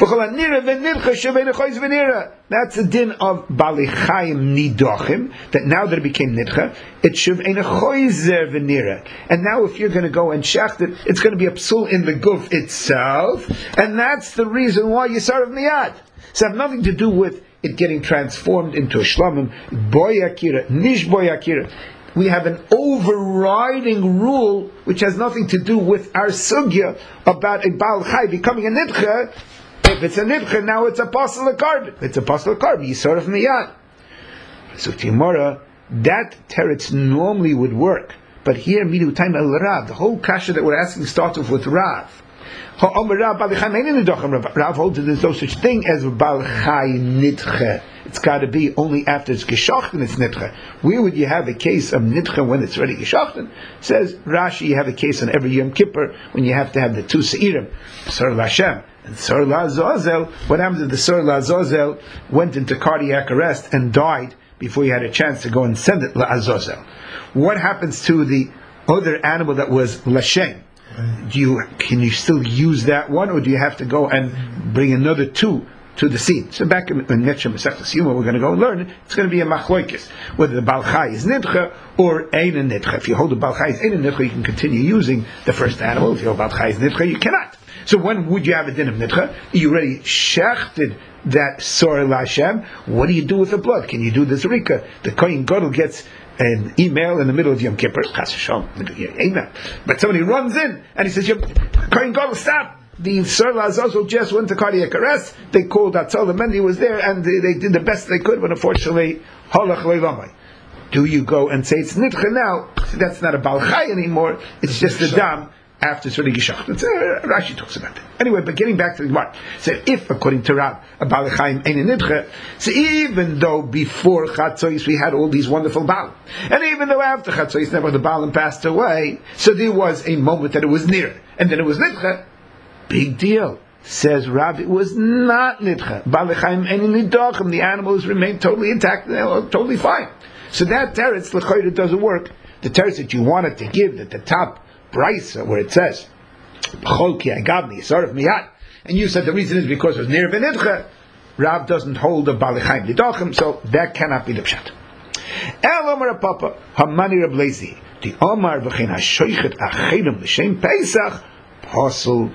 That's the din of Bali Chaim Nidochim, that now that it became nidche, it should be a choizer v'nira. And now if you're going to go and shecht it, it's going to be a psul in the guf itself, and that's the reason why you serve miyad. So it has nothing to do with it getting transformed into a shlamim, boy akira, nish boy akira. We have an overriding rule which has nothing to do with our sugya about a Baal Chai becoming a nidche. If it's a nidche, now it's a apostle of carbon. It's a apostle of carbon. You sort of miyad. So Timora, that teretz normally would work, but here midu time el Rav. The whole kasha that we're asking starts off with Rav. Rav holds that there's no such thing as Baal Chai nidche. It's got to be only after it's geshochten, it's nidche. Where would you have a case of nidche when it's already geshochten? Says Rashi, you have a case on every Yom Kippur when you have to have the two seirim, Sor Lashem and Sor Lazazel. What happens if the Sor Lazazel went into cardiac arrest and died before you had a chance to go and send it Lazazel? What happens to the other animal that was Lashem? Do you can you still use that one, or do you have to go and bring another two to the scene? So back in Netshem Masechtas Yuma, we're going to go and learn. It's going to be a machloikis whether the Baal Chai is nidche or ein nidche. If you hold the Baal Chai is ein nidche, you can continue using the first animal. If you hold Baal Chai is nidche, you cannot. So when would you have a din of nidche? You already shechted that Sor Lashem. What do you do with the blood? Can you do the zrika? The Kohen Gadol gets an email in the middle of Yom Kippur, Chas Hashem, amen. But somebody runs in and he says, Kohen Gadol, stop! The Sor Lazazel just went to cardiac arrest. They called Atzal, the Mendi was there, and they, they did the best they could, but unfortunately, halach leilamai. Do you go and say it's nidche now? That's not a Baal Chai anymore. It's just a dam after it's already geshacht. Uh, Rashi talks about that. Anyway, but getting back to the Gemara, so if according to Rav, a Baal Chai ain't a nidche, so even though before Chatzois we had all these wonderful Baal, and even though after Chatzois never the Baalim passed away, so there was a moment that it was near, and then it was nidche. Big deal. Says Rav, it was not nidche. Baal Chaim ain't nidachim. The animals remained totally intact, and they were totally fine. So that teretz l'chayre doesn't work. The teretz that you wanted to give at the top brisa where it says b'chol ki agavni yisaref miyad, and you said the reason is because it was near v'nidche. Rav doesn't hold of Baal Chaim nidachim, so that cannot be the pshat. El Omar Papa Hamani Reb Lezi the Omar v'chein hashoichet achedim l'shem Pesach Pasul.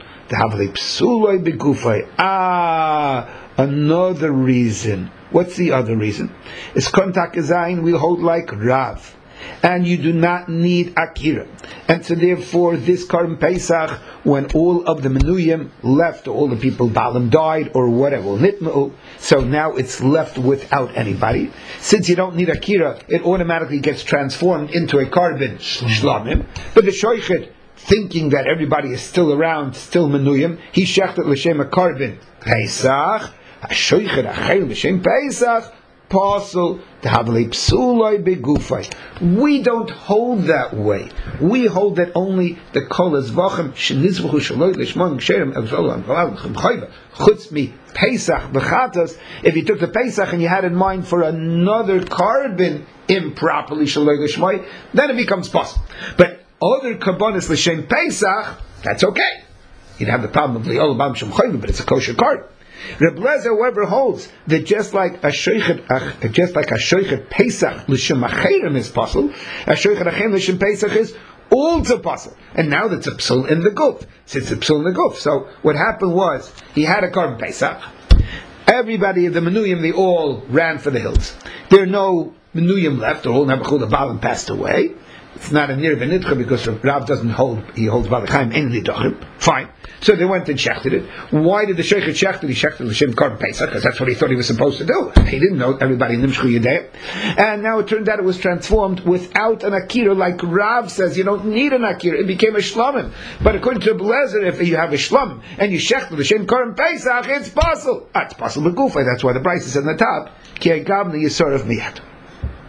Ah, another reason. What's the other reason? It's kontak zayin, we hold like Rav. And you do not need Akira. And so therefore, this Karm Pesach, when all of the Menuyim left, all the people, Baalim died, or whatever, Nitma'u, so now it's left without anybody. Since you don't need Akira, it automatically gets transformed into a Karban Shlamim. But the Shoichet, thinking that everybody is still around, still menuyim, he shechted l'shem a carbon Pesach, a shoichet achel l'shem Pesach, pasul t'havlei psuloi begufay. We don't hold that way. We hold that only the kol azvachem shenizvachu shaloi l'shmon ksherem avzolam v'alavchem chayva chutz mi Pesach b'chatas. If you took the Pesach and you had in mind for another carbon improperly shaloi l'shmoi, then it becomes pasul. But other kabbanis l'shem Pesach, that's okay. You'd have the problem of li'ol bam shem chayim, but it's a kosher card. Reb Lezer, however, holds that just like a shoichet, just like a shoichet Pesach l'shem acherim is pasul, a shoichet achem l'shem Pesach is also pasul. And now that's a psul in the guf. It's a psul in the guf. So what happened was he had a carbon Pesach. Everybody of the menuyim, they all ran for the hills. There are no menuyim left. All Nebuchadnezzar the Baalim passed away. It's not a nir v'nidcha because Rav doesn't hold, he holds Baal Chaim in nidachim. Fine. So they went and shechted it. Why did the sheikh shecht it? He shechted l'shem Karban Pesach because that's what he thought he was supposed to do. He didn't know everybody nimshchu yedei. And now it turned out it was transformed without an akira, like Rav says. You don't need an akira. It became a shlamim. But according to Blazer, if you have a shlam and you shecht l'shem Karban Pesach, it's possible. Ah, it's possible begufay. That's why the price is on the top. Ki agavni yisor of miyad.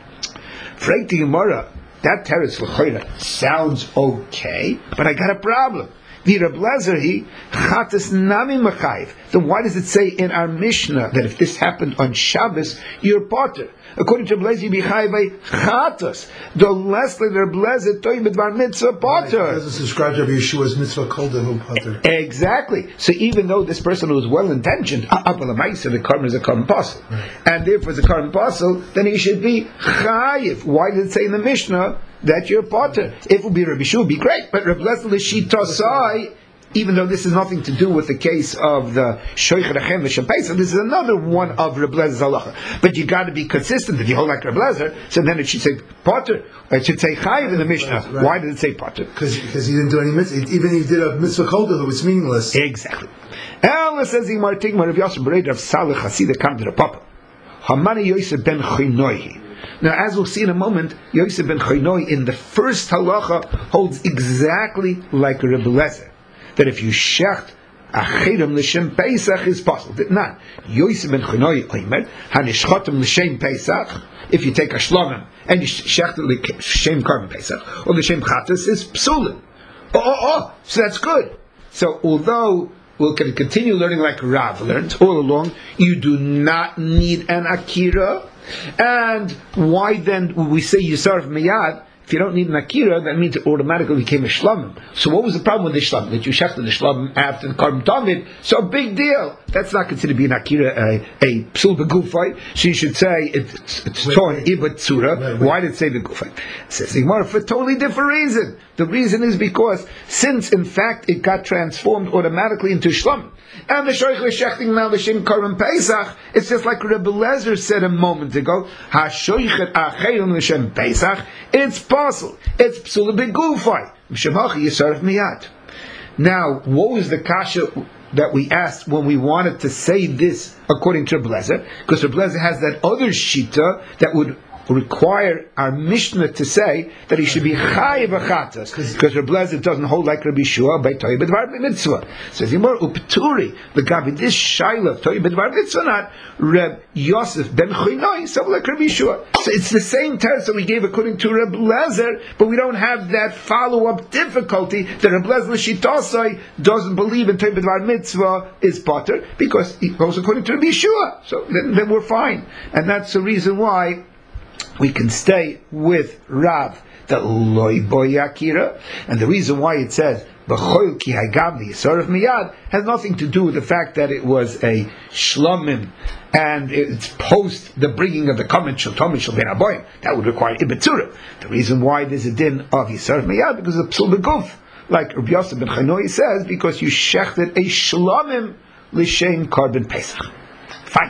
Freiti Gemara. That teretz l'choira sounds okay, but I got a problem. The Reb Lezer he chatas nami machayiv. Then why does it say in our Mishnah that if this happened on Shabbos, you're potter? According to Reb Lezer, you be chayiv by chatas. The less than Reb Lezer toy b'dvar mitzvah potter. Right, it doesn't subscribe to Yeshua's mitzvah called the who potter. Exactly. So even though this person was well intentioned, the karm is a karm apostle, right. And therefore it's a karm apostle, then he should be chayiv. Why did it say in the Mishnah that you're potter? If it would be Rabbi Shua, it'd be great. But Reb Lezer l'shitosai, even though this has nothing to do with the case of the Shoich Rechem V'Shem Pesach, this is another one of Reb Lezer's halacha. But you got to be consistent. If you hold like Reb Lezer, so then it should say potter, or it should say chayiv in the Mishnah. Right, right. Why did it say potter? Because he didn't do any mitzvah. Even if he did a mitzvah kolder, it was meaningless. Exactly. Ella says in Martigma Rav Yosef Bereder of Saleh Chasida come to the Papa. Hamani Yosef ben Chinoihi. Now, as we'll see in a moment, Yosef ben Chinoihi in the first halacha holds exactly like Reb Lezer, that if you shecht achirim l'shem Pesach is possible. That not Yosef ben Chinoihi oimer hanishchotem l'shem Pesach. If you take a shlamim and you shecht l'shem karban Pesach or l'shem chatas is psulim. Oh, oh, oh! So that's good. So although we'll continue learning like Rav learned all along, you do not need an akira. And why then would we say Yisarf Miyad? If you don't need an akira, that means it automatically became a shlamim. So what was the problem with the shlamim? That you shechted the shlamim after the karban tamid. So big deal. That's not considered to be an akira, a, a psul begufay. So you should say it's, it's torn ibat tzura. Why did it say begufay? Says the Gemara for a totally different reason. The reason is because since in fact it got transformed automatically into shlamim. And the Shoich L'Shechting now the Shem Karban Pesach, it's just like Rebbe Lezer said a moment ago, HaShoichet Acherim L'Shem Pesach, it's possible, it's Psula Begufay, M'Shem Hachi Yisaref Miyad. Now, what was the kasha that we asked when we wanted to say this according to Rebbe Lezer? Because Rebbe Lezer has that other shita that would require our Mishnah to say that he should be chayiv achatas, because Reb Lezer doesn't hold like Rabbi Shua by toy b'dvar mitzvah. Says Yimor upturi the gabi this shaila toy b'dvar mitzvah not Reb Yosef ben Chinoy so like Rabbi Shua. So it's the same test that we gave according to Reb Lezer, but we don't have that follow up difficulty that Reb Lezer l'shitosai doesn't believe in toy b'dvar mitzvah is potter because he goes according to Rabbi Shua. So then, then we're fine, and that's the reason why we can stay with Rav that loy boy akira, and the reason why it says b'choil ki hagavni yisaref miyad has nothing to do with the fact that it was a shlamim and it's post the bringing of the comment shel tomid shel ben aboyim that would require ibetzura. The reason why there's a din of yisaref miyad because of psul beguf, like Rabbi Yosef ben Chanoi says, because you shechted a shlamim l'shem karban pesach. Fine.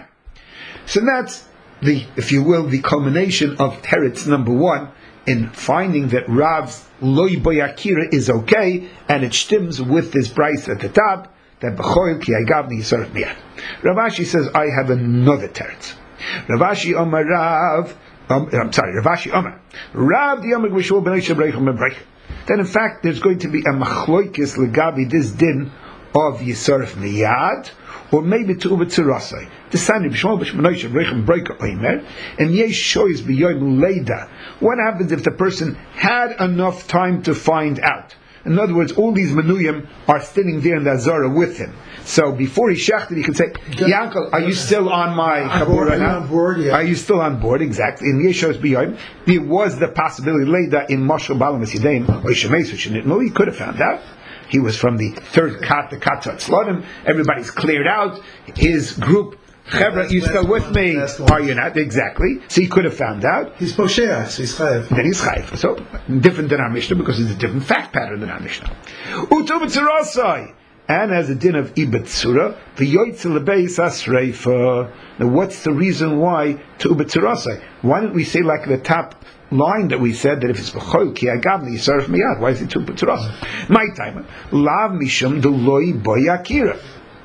So that's the, if you will, the culmination of teretz number one in finding that Rav's loy boyakira is okay, and it stems with this price at the top that b'choil ki agavni yisaref miyad. Rav Ashi says, I have another teretz. Rav Ashi Omar Rav, um, I'm sorry, Rav Ashi Omar Rav the Omar Gvishul ben Eisha Breichum ben Breich. Then in fact there's going to be a machloikis legabi this din of yisaref miyad, or maybe to ubetzirasai. The Sani b'shmol b'shmonoisha b'reichem breika oimer, and yesh shoyz b'yoyim leida. What happens if the person had enough time to find out? In other words, all these menuyim are sitting there in the Azara with him. So before he shechted, he could say, Yankel, are you still on my chabur right now? On board, yeah. Are you still on board? Exactly. In yesh shoyz b'yoyim, there was the possibility leida in Moshe Balam Esideim, or Shemesh, which he could have found out. He was from the third kat, the kat tzlodim. Everybody's cleared out. His group, Chevra, you still with me? Are you not? Exactly. So he could have found out. He's posheah, so he's chayiv. Then he's chayiv. So different than our Mishnah because it's a different fact pattern than our Mishnah. Utu b'tzirasai. And as a din of ibetzura, the yoytzel lebeis asreifa. Now, what's the reason why to ubetzirasai? Why don't we say like the top line that we said that if it's b'choil ki agavni yisaref miyad, why is it to ubetzirasai? My time, lav mishum the loy boy akira.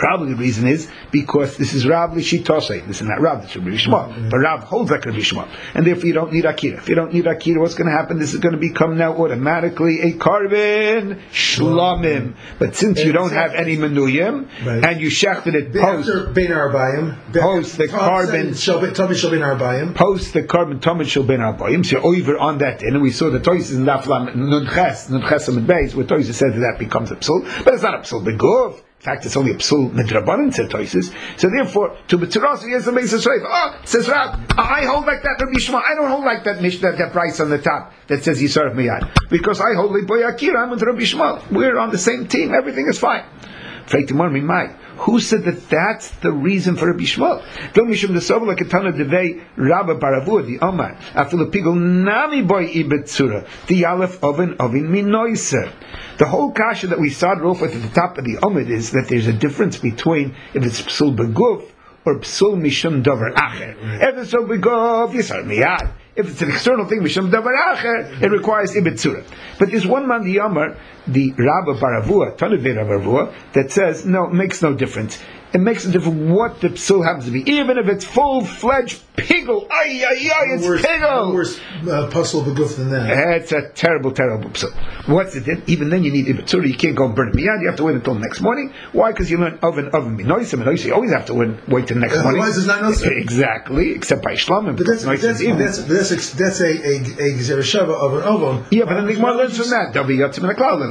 Probably the reason is because this is Rav L'Shitosei. This is not Rav, this is Rabbi Shmuel. Mm-hmm. But Rav holds like Rabbi Shmuel. And therefore you don't need Akira. If you don't need Akira, what's going to happen? This is going to become now automatically a carbon Shlomim. But since you don't have any Menuyim, right. and you shechted it post, post the carbon, post the carbon Tomid Shel Ben Arbayim, so you're over on that din, and we saw the Toysis in Daflam Nunches, Nunches Amid Beis, where Toysis said that that becomes a psul, but it's not a psul beguf. In fact, it's only a psul midrabanan, said Toysis. So therefore, to B'tziras, he has the Meis HaShreif. Oh, says Rav, I hold like that Rabbi Shmuel. I don't hold like that mish, that, that price on the top that says Yisaref Miyad. Because I hold like Boy Akira, I'm with Rabbi Shmuel. We're on the same team, everything is fine. Who said that that's the reason for Rabbi Shmuel? Don't mishum desovel like a ton of devei Rabba Baravur the Omar afilu pigol nami boy ibetzura the aleph oven ovin minoiser. The whole kasha that we started off with at the top of the Omid is that there's a difference between if it's psul beguf or psul mishum davar acher. If it's psul beguf, yisar miyad. If it's an external thing, mishum davar acher, it requires ibetzura. But there's one man, the Omar, the Rabba Baravua, Tanuvei Rabba Baravua, that says, no, it makes no difference. It makes a difference what the psul happens to be. Even if it's full-fledged pigel, ay, ay, ay, it's worse, pigel! No worse uh, puzzle of a goof than that. It's a terrible, terrible psul. What's it then? Even then you need ibetzura, you can't go and burn it miyad, you have to wait until next morning. Why? Because you learn oven, oven, minoisa, minoisa, you always have to wait, wait till next uh, morning. Otherwise it's not noticeable. Exactly, except by shlamim. But that's, that's, that's, that's, that's a, a, a Zereshava of an oven. Yeah, but then the Gemara learns from that. There'll be yatzim in the cloud.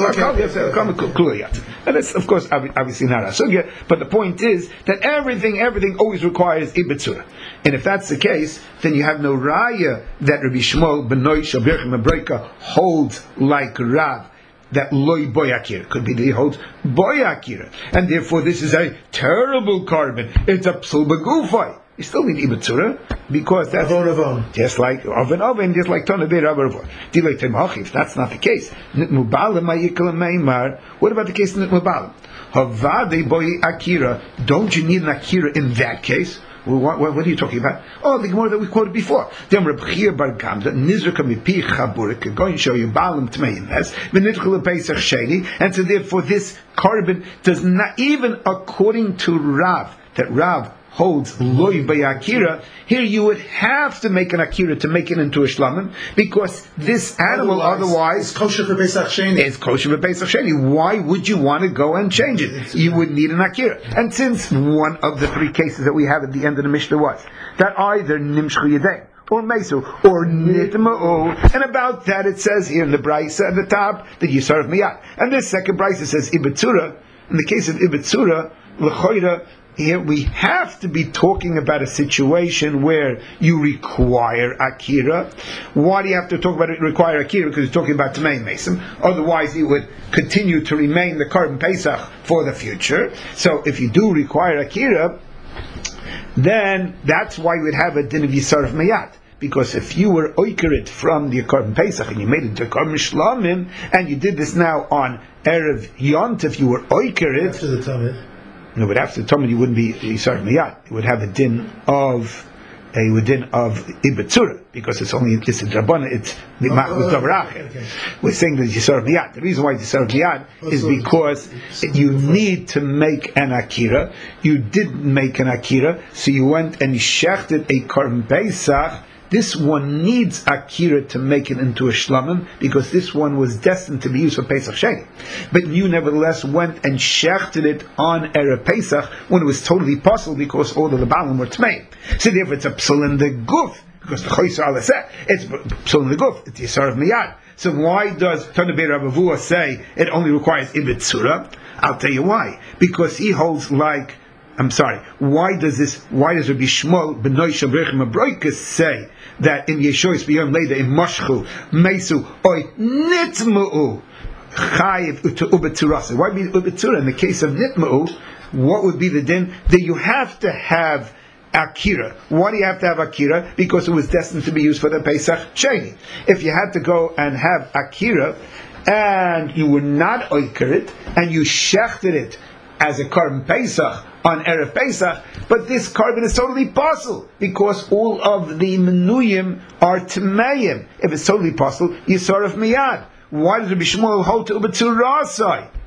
And it's, of course, obviously not a sugya, but the point is that everything, everything always requires ibetzura. And if that's the case, then you have no raya that Rabbi Shmuel Benoy Shabirchim Abreka holds like Rav, that loy boy akira. Could be that he holds boy akira. And therefore this is a terrible carbon. It's a psul begufay. You still need ibetzura because that's avon, avon. just like oven oven, just like ton of beer rubber. If that's not the case, what about the case in Nitmubalim? Havade boy akira. Don't you need an akira in that case? Well, what, what, what are you talking about? Oh, the Gemara that we quoted before. Then Reb Chia bar Gamza nizrika mipi chaburik going to show you balam tmein as v'nitchul pesach sheni, and so therefore this carbon does not, even according to Rav, that Rav holds loy by akira, here you would have to make an akira to make it into a shlamim, because this animal otherwise, otherwise it's kosher for Pesach Sheni. It's kosher for Pesach Sheni. Why would you want to go and change it? You would need an akira. And since one of the three cases that we have at the end of the Mishnah was that either nimshchu yedei or mesu or nitma'u, and about that it says here in the brisa at the top that you serve miyat. And this second brisa says ibetzura. In the case of ibetzura, l'choira, here we have to be talking about a situation where you require akira. Why do you have to talk about it require akira? Because you're talking about Tamei Mason. Otherwise, it would continue to remain the Korban Pesach for the future. So, if you do require akira, then that's why we'd have a din of Yisaref Meyat. Because if you were oikerit from the Korban Pesach and you made it into Korban Shlamim, and you did this now on Erev Yont, if you were oikerit after the Tamid. No, but after the Talmud you wouldn't be Yisar Miyat. You would have a din of a din of ibetzura, because it's only it's a drabana, it's the oh, machlut oh, davarach. okay. We're saying that Yisar Miyat. The reason why Yisar Miyat oh, is so because it's, it's you need to make an akira. You didn't make an akira, so you went and shechted a korban pesach. This one needs akira to make it into a shlamim, because this one was destined to be used for Pesach Sheni. But you nevertheless went and shechted it on Erev Pesach when it was totally possible, because all of the balim were tmei. So therefore it's a psul in the guf, because the choyser alaseh, it's psul in the guf, it's yisar of miyad. So why does Tanubei Rabavua say it only requires ibetzura? I'll tell you why. Because he holds like, I'm sorry, why does this, why does Rabbi Shmuel Benoy Shabrechim Abroikas say that in Yeshois beyond later in Moshchu, Mesu, Oy, Nitma'u, Chayiv to Ubetzurasa? Why be Ubetzura? In the case of Nitma'u, what would be the din? That you have to have akira. Why do you have to have akira? Because it was destined to be used for the Pesach Sheni. If you had to go and have akira, and you were not oikerit, and you shechted it as a Korban Pesach on Erev Pesach, but this carbon is totally possible, because all of the menuyim are tmeim. If it's totally possible, Yisaref Miyad. Why does Rabbi Shmuel hold to Ubetzurasai?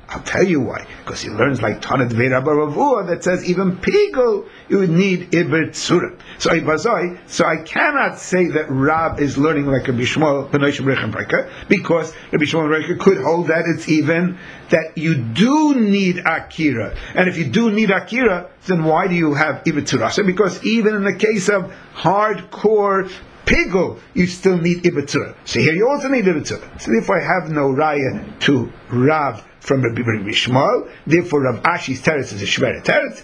I'll tell you why. Because he learns like Tanat Ve'Rabba Ravua that says even Pigel you would need Iber Tzura. So I so I cannot say that Rab is learning like Rabbi Shmuel B'nai Shemrechem Breka, because Rabbi Shmuel Breka could hold that it's even that you do need Akira. And if you do need Akira, then why do you have Iber Tzura? Because even in the case of hardcore Pigel, you still need Ibetzura. So here you also need Ibetzura. So therefore I have no raya to Rav from Rabbi Shmuel. Therefore Rav Ashi's teretz is a Shveret teretz.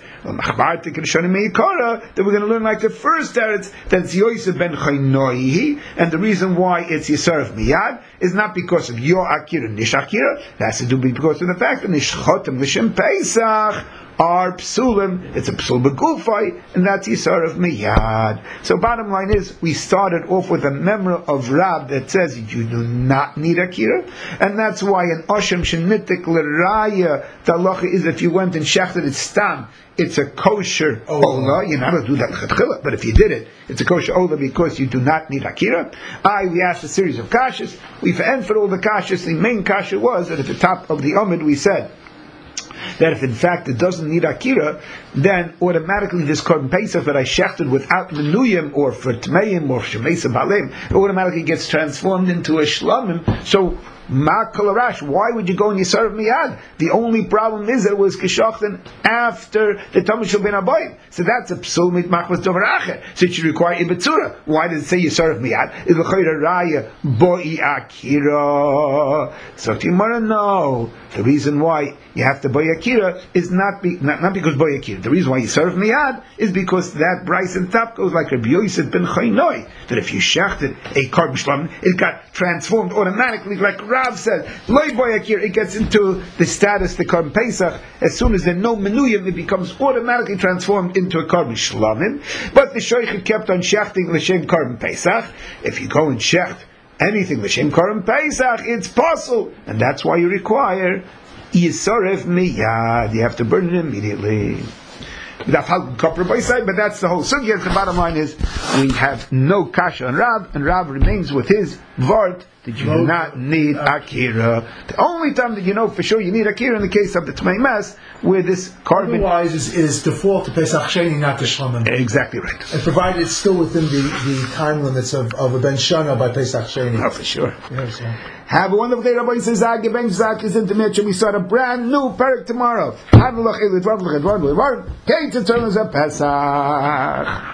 That we're going to learn like the first teretz, that's Yosef ben Chaynoi, and the reason why it's Yisaref Miyad is not because of your Akira Nish Akira, it has to do because of the fact that Nishchotem L'Shem Pesach are psulim, it's a psul begufay, and that's Yisar of Miyad. So bottom line is, we started off with a memra of Rab that says you do not need Akira, and that's why an Oshem Shenitik L'Raya, the halacha is if you went and shechted it stam, it's a kosher ola, you're not going to do that l'chatchila, but if you did it, it's a kosher ola because you do not need Akira. I, we asked a series of kashas, we've answered all the kashas, the main kasha was that at the top of the Omid we said, that if in fact it doesn't need Akira, then automatically this Korban Pesach that I shechted without Menuyim or for Tmeim or Shemesa Balim, it automatically gets transformed into a Shlamim. So, Ma Kalarash, why would you go and Yisar Miyad? The only problem is that it was Keshachten after the Talmud Shel Ben Abayim. So that's a Psul Mit Machmas Dover Acher. So it should require Ibetzura. Why does it say Yisar Miyad? Is L'chayra Raya Boi Akira. So Timara, no. The reason why you have to Boi Akira is not, be, not, not because Boi Akira. The reason why Yisar Miyad is because that Bryce and top goes like Rabbi Yosef ben Chaynoi, that if you shechted a Korban Shlamim, it got transformed automatically like Rav said, Loi Boi Akira, it gets into the status, the Korban Pesach, as soon as there's no menuyim, it becomes automatically transformed into a Korban Shlamim. But the Shoichet kept on shechting L'Shem Korban Pesach. If you go and shecht anything L'Shem Korban Pesach, it's possible, and that's why you require Yisarev Miyad, you have to burn it immediately. But that's the whole sugya. The bottom line is we have no kasha on Rav, and Rav remains with his vart that you do not need Akira. The only time that you know for sure you need Akira in the case of the Tmei Mes, where this carbon otherwise is, is default to Pesach Sheni, not to Shlamim. Exactly right. And provided it's still within the, the time limits of, of a Ben Shana by Pesach Sheni. Oh, for sure. Yeah, so. Have a wonderful day, Rabbi Zag. Ben Zak is into Mitchell. We start a brand new parak tomorrow. Have a look at it. Okay, to turn us a Pesach.